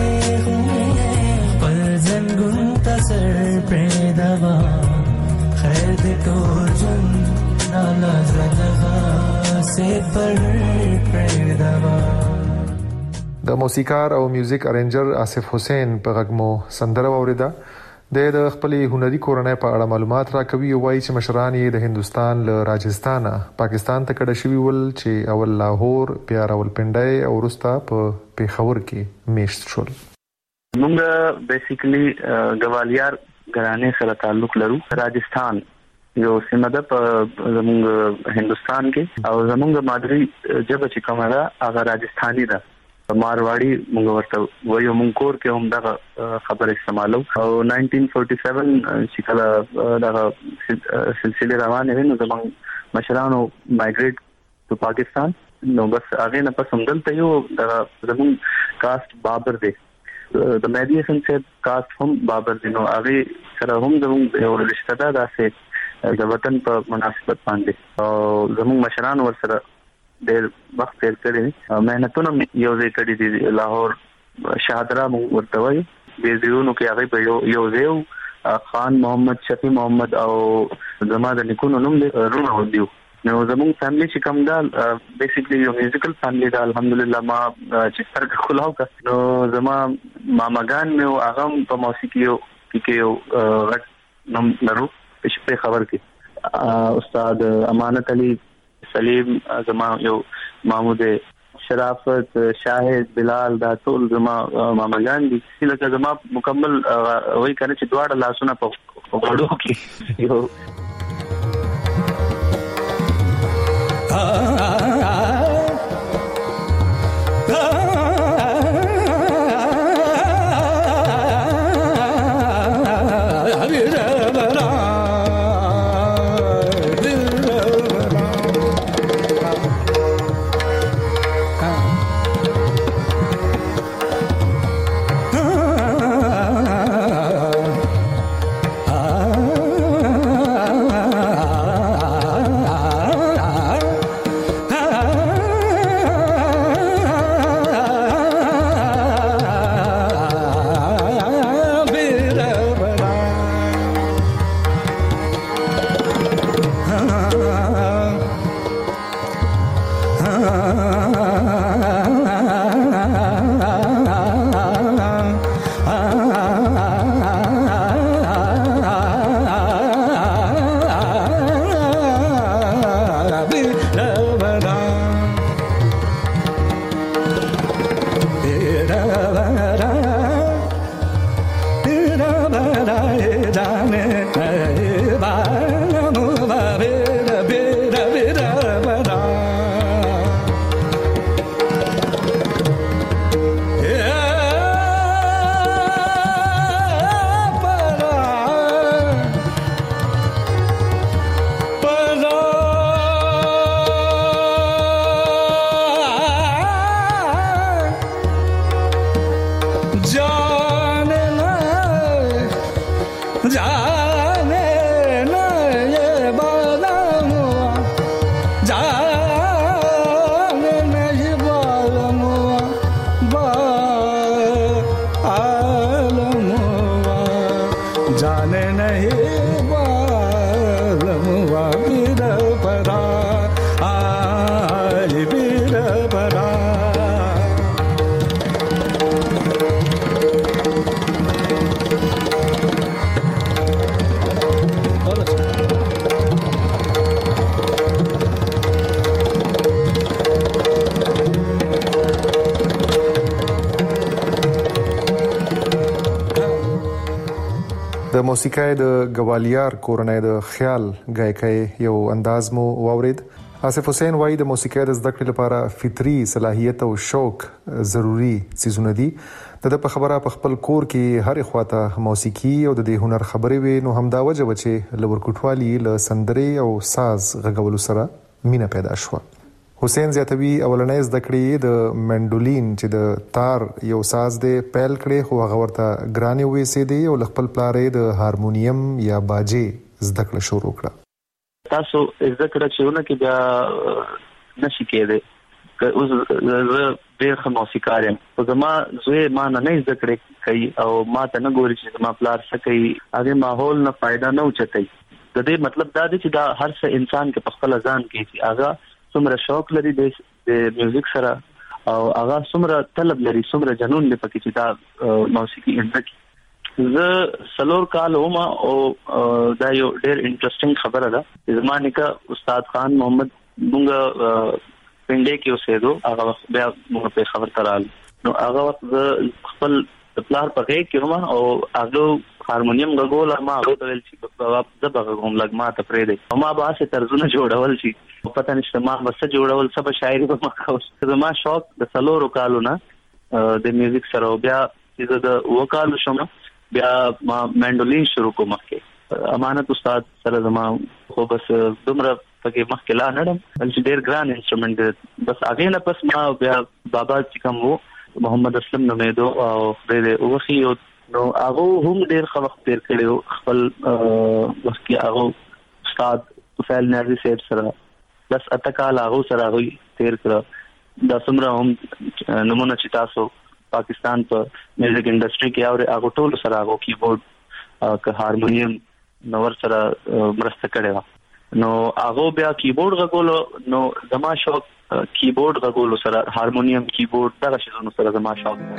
परजन गुंतसर प्रेदवा खैर दे टोजन नाला जलवा से पर प्रेदवा د موسیقار او میوزیک ارنجر آصف حسین په غږمو سندره اوریدا د خپلې هنري کورنۍ په اړه معلومات راکوي او وايي چې مشران یې د هندستان له راجستان پاکستان ته کډه شوی ول چې اول لاهور بیا راولپنډي او وروسته په پیښور کې میشت شول. موږ بیسیکلی ګوالیار ګرانې سره تعلق لرو. راجستان یو سیمه ده په زموږ هندستان کې او زموږ مادری ژبه چې کومه ده هغه راجستاني ده. مارواڑی موږ ورته وایو. موږ کور کې هم دا خبره استعمالو او 1947 چې کله دا سلسله روانه وي نو زموږ مشرانو مایګریټ ټو پاکستان نو بس هغه نه پس هم دلته یو دا زموږ کاست بابر دی. د مهدی حسن صاحب کاست هم بابر دی نو هغه سره هم زموږ یو رشتہ ده داسې د وطن په مناسبت باندې او زموږ مشران ور سره ډېر وخت تیر کړی. مهنتونه یو ځای کړی دي. لاهور شاهدرا ورته وایي د دیونو کې هغه په یو ځای خان محمد شفیع محمد او زما د نیکونو نوم دی رونه ودیو. نو زموږ فیملی چې کوم دا بیسیکلی یو میوزیکل فیملی دا الحمدلله. ما چې سترګې خلاو کړ نو زما ماماګان مې هغه په موسیقي کې یو غټ نوم لرو په خبر کې. استاد امانت علي سلیم زما یو محمود شرافت شاهد بلال دا ټول زما ماماګان دي. لکه زما مکمل وای کنه چې دواړه لاسونه په وړو کې یو موسیقۍ د ګوالیار کورنۍ د خیال غایکۍ یو انداز مو واورید. آصف حسین وایي د موسیقۍ د زده کړې لپاره فطري صلاحیت او شوق ضروری څیزونه دي. د په خبره په خپل کور کې هر خواته موسیقي او د دې هنر خبرې وي، نو همدا وجه و چې لور کوټوالي له سندرې او ساز غږولو سره مینه پیدا شوه. حسین زیاتوي اولنۍ زده کړې د منډولین چې د تار یو ساز دی پیل کړې، خو هغه ورته ګرانې وېسېدې او خپل پلار یې د هارمونیم یا باجې زده کړه شروع کړه. تاسو زده کړه چې ونه کې بیا نشي کېده اوس زه ډېر ښه موسیقار یم، خو زما زوی ما نه زده کړې کوي او ما ته نه ګوري چې زما پلار څه کوي، هغې ماحول نه فایده نه اوچتوي. د دې مطلب دا دی چې دا هر څه انسان کې په خپله ځان کې چې هغه څومره شوق لري د میوزیک سره او هغه څومره طلب لري، څومره جنون دی پکې چې دا موسیقي زده کړي. زه 4 کال ومه او دا یو ډېر انټرسټینګ خبره ده. زما نیکه استاد خان محمد مونږ پنډې کې اوسېدو، هغه وخت بیا موږ په خبر ته راغلو. نو هغه وخت زه خپل پلار په غېږ کې وم او هغه هارمونیم غږول، ما هغه ته ویل چې بابا زه به غږوم، لږ ما ته پرېږدئ. ما به هسې طرزونه جوړول چې پته نشته ما به څه جوړول، څه به شاعري به ما کول. زما شوق د 4 کالو نه د میوزیک سره، بیا چې زه د 2 کالو شوم بیا ما منډولین شروع کوم. مخکې امانت استاد سره زما خو بس دومره پکې مخکې لا نړم چې ډېر ګران انسټرومنټ دی. بس هغې نه پس ما بیا بابا چې کوم و محمد اسلم نومېدو او خدای دې وبخښي، نو هغه هم ډېر ښه وخت تېر کړی و خپل وخت کې. هغه استاد طفیل نیازي صاحب سره 10 کال هغه سره هغوی تېر کړه. دا څومره هم نمونه چې تاسو پاکستان په میوزیک انډسټري کې اورئ، هغه ټولو سره هغه کیبورډ که هارمونیم نور سره مرسته کړې وه. نو هغه بیا کیبورډ غږولو، نو زما شوق کیبورډ غږولو سره، هارمونیم، کیبورډ، دغه شیزونو سره زما شوق دی.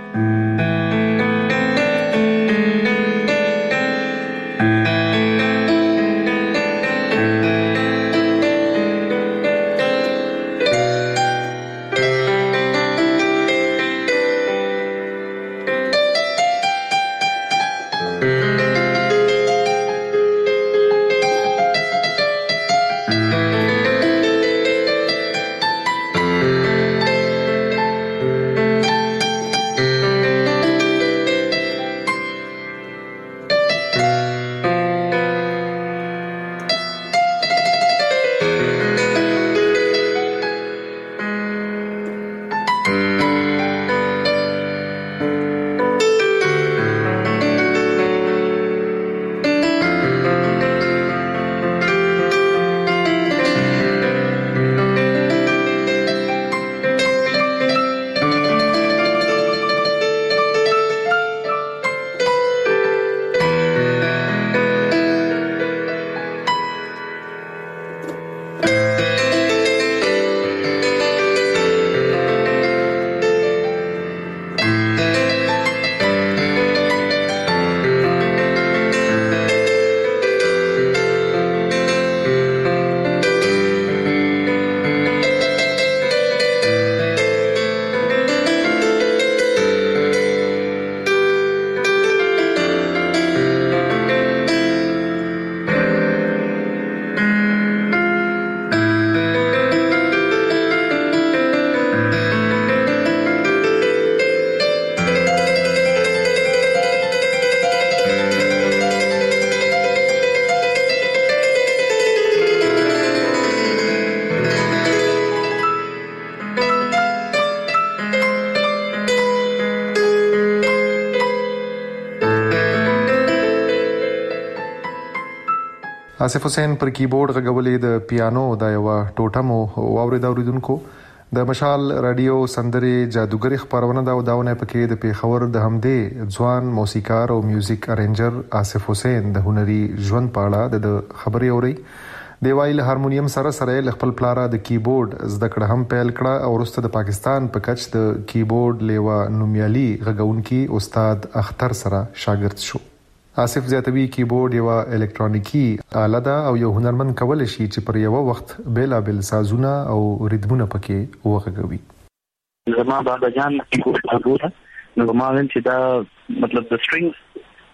آصف حسین پر کیبورډ غږولې د پیانو دا یو ټوټه مو واورید اوریدونکو. د مشال رادیو سندرې جادوګری خبرونه دا وداونه پکې د پیښور د همدې ځوان موسیقار او میوزیک ارنجر آصف حسین د هنري ژوند په اړه د خبرې اوري. دی وایي هارمونیم سره سره خپل پلاره د کیبورډ زده کړه هم پیل کړه او وروسته د پاکستان په کچ د کیبورډ لیوا نومیالي غږونکي استاد اختر سره شاګرد شو. آصف زیاتوي کیبورډ یو الکترونیکی آله ده او یو هنرمند کولای شي چې پر یو وخت بیلابل سازونه او ریتمونه پکې وغږوي. زما بابا جان کیبورډ غږوله، نو ما وین چې دا مطلب د سټرینګز د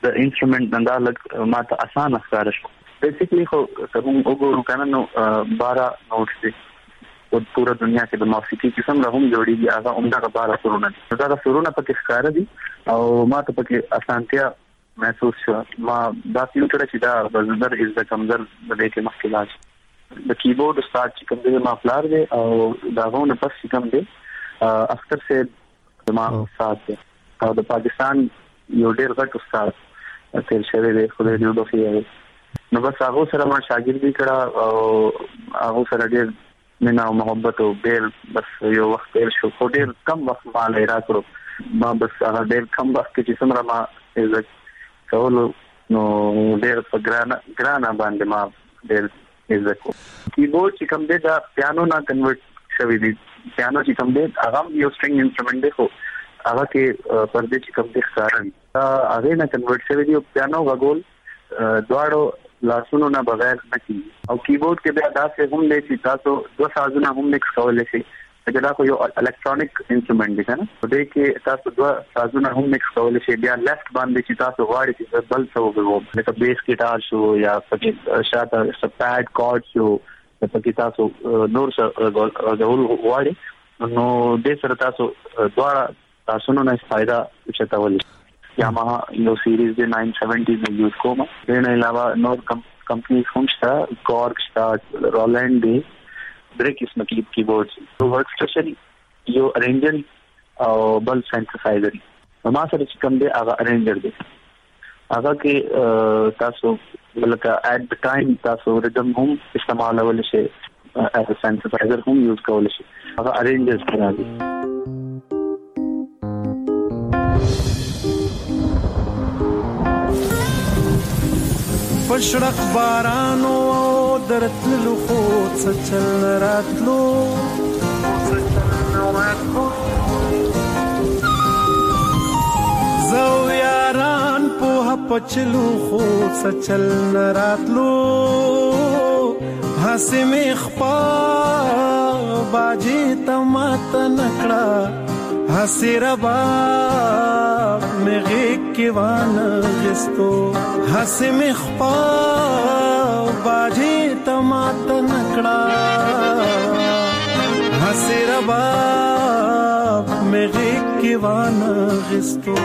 د انسټرومنت نندا لګ ماته آسان ښکار شو. بیسیکلی خو کوم وګورو کنه نو 12 نوټس دي او پورا دنیا کې د موسیقي قسم له هم جوړیږي هغه عمده 12 سرونه دي. دا سرونه پکې ښکار دي او ماته پکې اسانتیا محسوس شو. ما دا فیل کړ چې دا بزدر از د کمزر د دې کې مخکلاج د کیبورډ استاد چې کوم دی ما فلار دی او دا غوونه پس چې کوم دی اختر سے ما استاد دی او د پاکستان یو ډېر غټ استاد تیر شوی دی خو دې یو دوه نو بس هغه سره ما شاګردي کړه او هغه سره ډېر مینا او محبت او بیل بس یو وخت تیر شو. خو ډېر کم وخت ما لرا کړو ما بس هغه ډېر کم وخت کې چې څومره ما عزت کولو نو ډېر ګرانه باندې ما ډېر عزت کو. کیبورډ چې کوم دی دا پیانو نه کنورټ شوی دی. پیانو چې کوم دی هغه یو سټرینګ انسټرومنټ دی خو هغه کې پردې چې کوم دی ښکارن هغه نه کنورټ شوی دی. پیانو غول دواړو لاسونو نه بغیر نه کیږي او کیبورډ کې بیا داسې هم دی چې تاسو دوه سازونه هم مکس کولای شئ. دا خو یو الکترونیک انسټرومنټ دی کنه په دې کې تاسو دوه سازونه هم مکس کولای شئ. بیا لیفت باندې چې تاسو غواړئ چې بل څه وګورئ لکه بیس ګیټار شو یا پکې شاته سپاډ کارډ شو پکې تاسو نور څه غول غواړئ نو دې سره تاسو دواړه تاسو نه فائدہ چتاولئ. یاماها یو سیریز دی 970 د یوز کوم. دې نه علاوه نور کمپنیز هم شته کورک شته رولند دی درې قسمه کیبورډ یو ورک سټیشن یو ارینجر او بل سینثسایزر. ما سره چې کوم دی هغه ارینجر دی هغه کې تاسو لکه ایٹ د ټایم تاسو ریدم هم استعمالول شي as a synthesizer هم یوز کول شي. هغه ارینجرز راځي. پشړق بارانو درتلو خو څچل راتلو زو یاران په پچلو خو څچل راتلو حسم خپا باجی تمات نکړه حسربا مغه کې وان غستو حسم خپا باجی تمات نکړه حسربا مغه کې وان غستو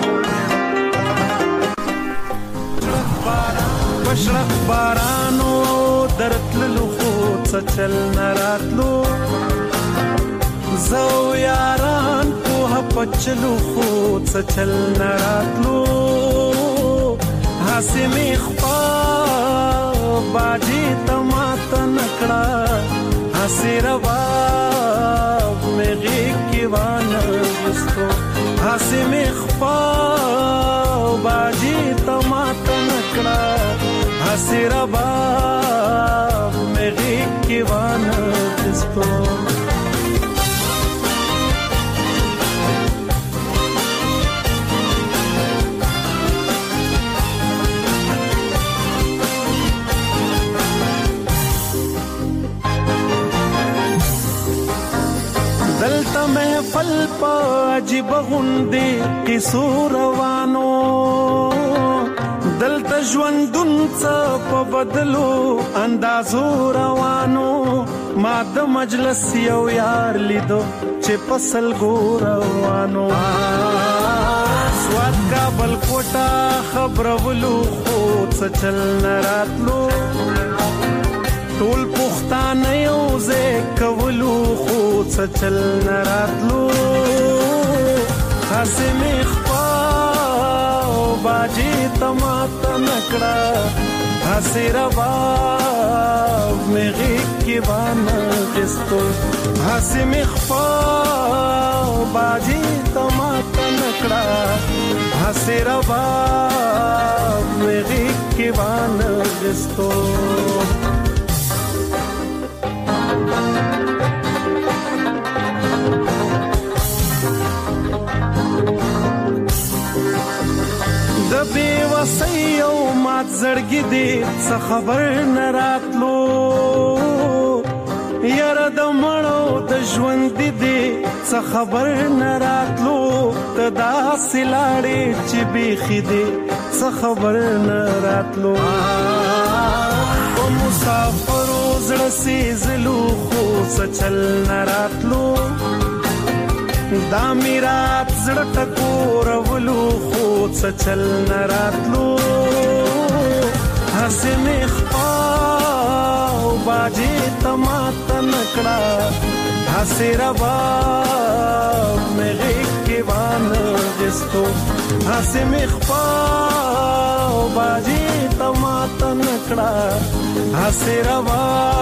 بشرق بارانو درتلو خو څچل نراتلو زو یاران په پچلو خو څچل نراتلو حسم خپا باجی تمات نکړه حسربا مغه کې وان غستو حسم خپا باجی تمات نکړه حسربا مغه کې وان غستو. دلته محفل په عجیب غوندې کیسو روانو دلته ژوندون څه په بدلو اندازو روانو ما د مجلس یو یار لیدو چې پسل ګور روانو سواد کابل کوټه خبرولو خو څه چل نراتلو ټول پښتانه یو ځای کولو خو څه چل نراتلو حسم خپا باجی تمات نکړه حسربا مغه کې وان غستو حسم خپا باجی تمات نکړه حسربا مغه کې وان غستو. د بے وسۍ او مات زړګي دې څه خبر نه راتلو یاره د مړو د ژوند دې څه خبر نه راتلو ته داسې لاړې چې بیخي دې څه خبر نه راتلو او مسافر زړه سي زلو خو چل نه راتلو دا میرات زړه ټکور ولو خو چل نه راتلو هسه مخپا باجی تماتا نکڑا ہسی ربا مغیق کی وان جستو ہسی مخپا باجی تماتا نکڑا ہسی ربا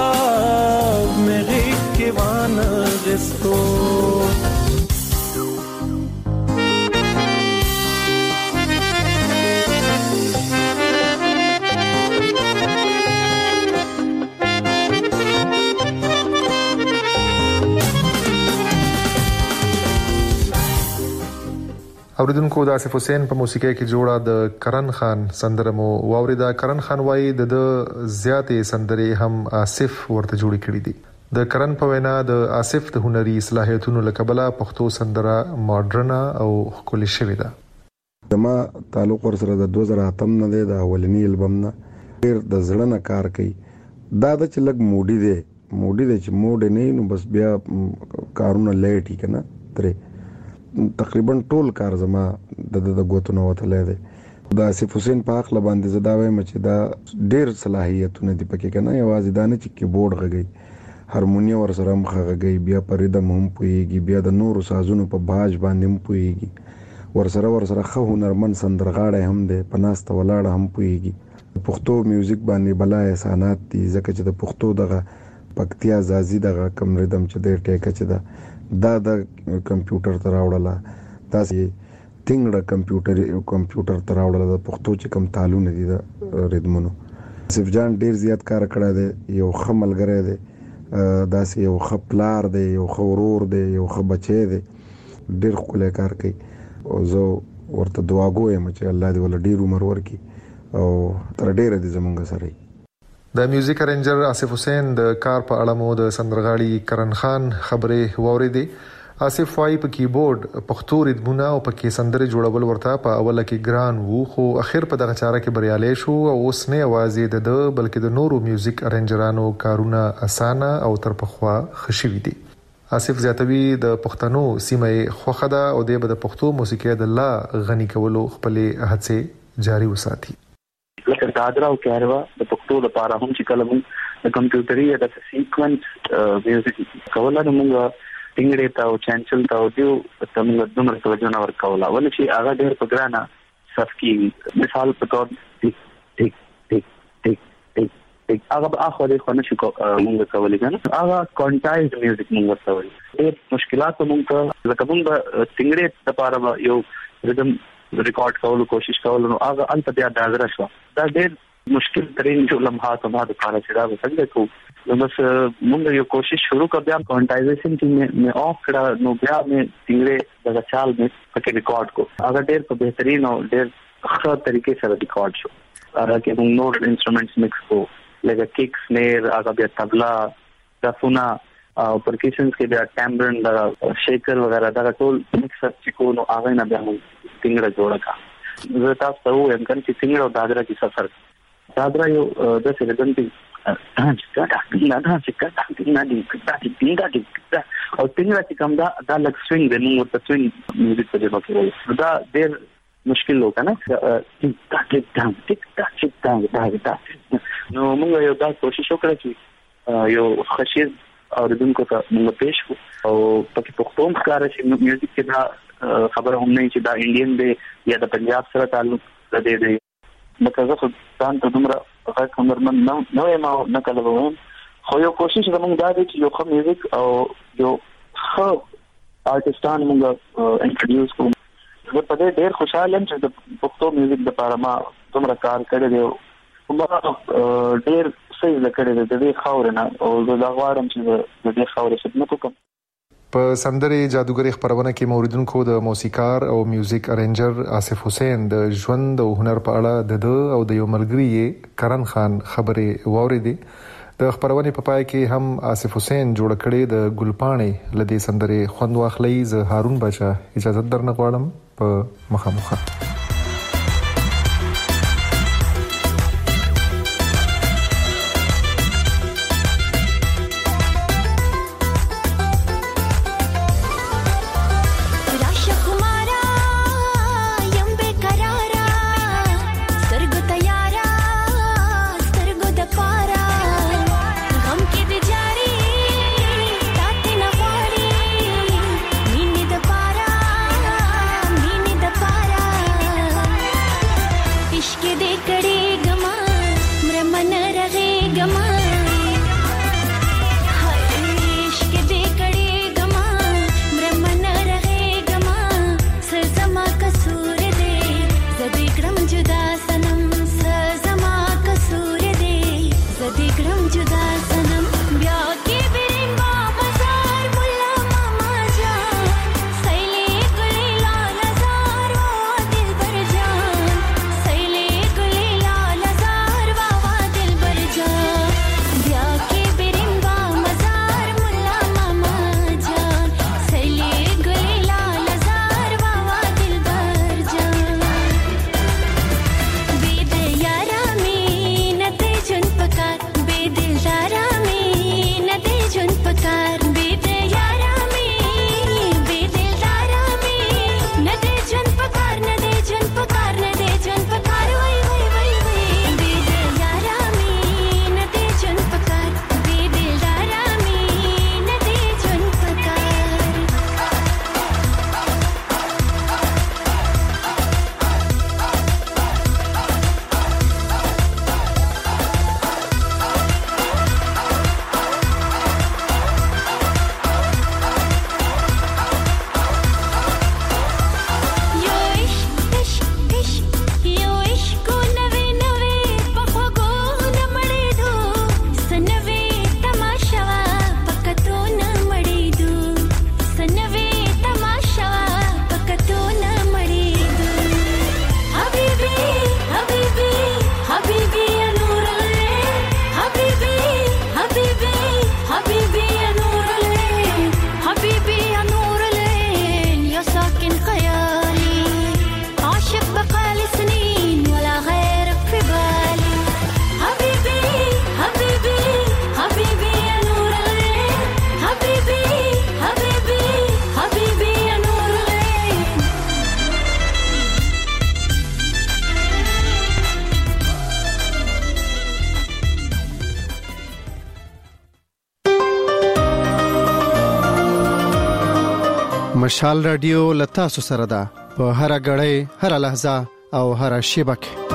مغیق کی وان جستو اوریدونکو د آصف حسین په موسیقۍ کې جوړه د کرن خان سندره مو واوریدا. کرن خان وایي د زیاتې سندرې هم آصف ورته جوړې کړې دي. د کرن په وینا د آصف د هنري صلاحیتونو لکبله پښتو سندره ماډرن او ښکلي شوې ده. زما تعلق ور سره د 2008 نه دی، د اولنی البم نه ډیر د زړه نه کار کوي. دا د چې لګ موډي دی چې موډ نه نو بس بیا کارونه لیټي کنه ترې تقریبا ټول کار زما د غوتو نو وتلې دی. د آصف حسین په حق باندې زدا وایم چې دا ډیر صلاحیتونه دي پکې کنه، یوازې دا نه چې کیبورډ غږی، هارمونیم ور سره مخ غږی، بیا پر ریدم هم پويږي، بیا د نورو سازونو په باج باندې هم پويږي، ور سره خو هنرمن سندرغاړی هم دی، پناسته ولاړ هم پويږي. پښتو میوزیک باندې بلا احسانات دي ځکه چې د پښتو دغه پکتیا زازي دغه کم ریدم چې د ټیکه چې دا د کمپیوټر ته راوړله، داسې ټینګړه کمپیوټر ته راوړله د پښتو چې کم تالونه دي د ریدمونو. آصف جان ډیر زیات کار کړی دی، یو ښه ملګری دی، داسې یو ښه پلار دی، یو ښه ورور دی، یو ښه بچی دی، ډیر ښکلی کار کوي او زه ورته دعاګو یم چې الله دې ول ډیر عمر ورکړي او تر ډیره دې زمونږ سره. د میوزیک ارنجر آصف حسین د کار په اړه مو د سندرغاړي کرن خان خبرې واوریدې. آصف وايي په کیبورډ پښتو ریتمونه او پکې سندرې جوړول ورته په اوله کې ګران وو، خو اخر په دغه چاره کې بریالي شو او اوس نه یوازې د بلکې د نورو میوزیک ارنجرانو کارونه اسانه او تر پخوا خشوي دي. آصف زیاتوي د پښتنو سیمه خوخه ده او د پښتو موسیقۍ د لا غني کولو خپل هڅې جاري وساتي. لکه دادرا او کاروا د پښتو لپاره هم چې کله موږ د کمپیوټري د سیکوینس میوزیک کوله نو موږ ټینګړې ته او چانچل ته او دیو تمنګ دمر توجه نه ورکوله، ولې چې هغه ډېر په ګرانه صفکی مثال په تور ټیک ټیک ټیک ټیک ټیک ټیک هغه اخر خو نه شو موږ کولای کنه، هغه کانټایز میوزیک موږ ورته ډېر مشکلات موږ لکه موږ ټینګړې لپاره یو ریدم ریکارډ کولو کوشش کولو نو هغه انت بیا دازره شو، دا ډېر مشکل ترين جو لمحات ما د کار چې دا وسنګ کو نو بس موږ یو کوشش شروع کړ بیا کانټایزیشن چې مې آف کړه نو بیا مې ټینګړې د چال مې پکې ریکارډ کو، هغه ډېر په بهترین او ډېر ښه طریقې سره ریکارډ شو. هغه کې موږ نور انسټرومنټس مکس کو لکه کیک سنیر، هغه بیا تبلا، دفونه او پرکشنز کې بیا ټمبرن دا شیکر وغیرہ دا ټول مکس چې کو نو هغه نه بیا موږ ټینګړه جوړه کا. زه تاسو ته وایم چې ټینګړه او دادرا کې سفر دادرا یو د سیلګن کې او ټینګړه چې کوم دا لک سوینګ د نو ته سوینګ میوزیک په دې کې دا ډېر مشکل لو کنه ټیک ټاک نو موږ یو دا کوشش وکړو چې یو خشیر او دونکو ته موږ پېښ او پکې پښتون ښکار چې میوزیک کې دا خبره هم نه چې دا انډین دی یا د پنجاب سره تعلق لري دی، مګر زه ځان ته دومره غږ هنرمند نه یم او نه کله وم، خو یو کوشش زموږ دا دی چې یو ښه میوزیک او یو ښه آرټسټان موږ انټروډیوس کوو. زه په دې ډېر خوشاله یم چې د پښتو میوزیک لپاره ما دومره کار کړی دی او ما ډېر صحیح کړی دی د دې خاورې نه او زه دا غواړم چې د دې خاورې خدمت وکړم. په سندرې جادوګري خبرونه کې موریدونکو د موسیقار او میوزیک ارنجر آصف حسین د ژوند او هنر په اړه د او د یو ملګری کرن خان خبرې واوریدې. د خبرونه په پای کې هم آصف حسین جوړ کړي د ګلپانې لدې سندرې خوند واخلي. ز هارون بچا اجازه درنه غواړم په مخامخه. مشال رادیو لتا سره ده په هر غړې هر لحظه او هر شیبه کې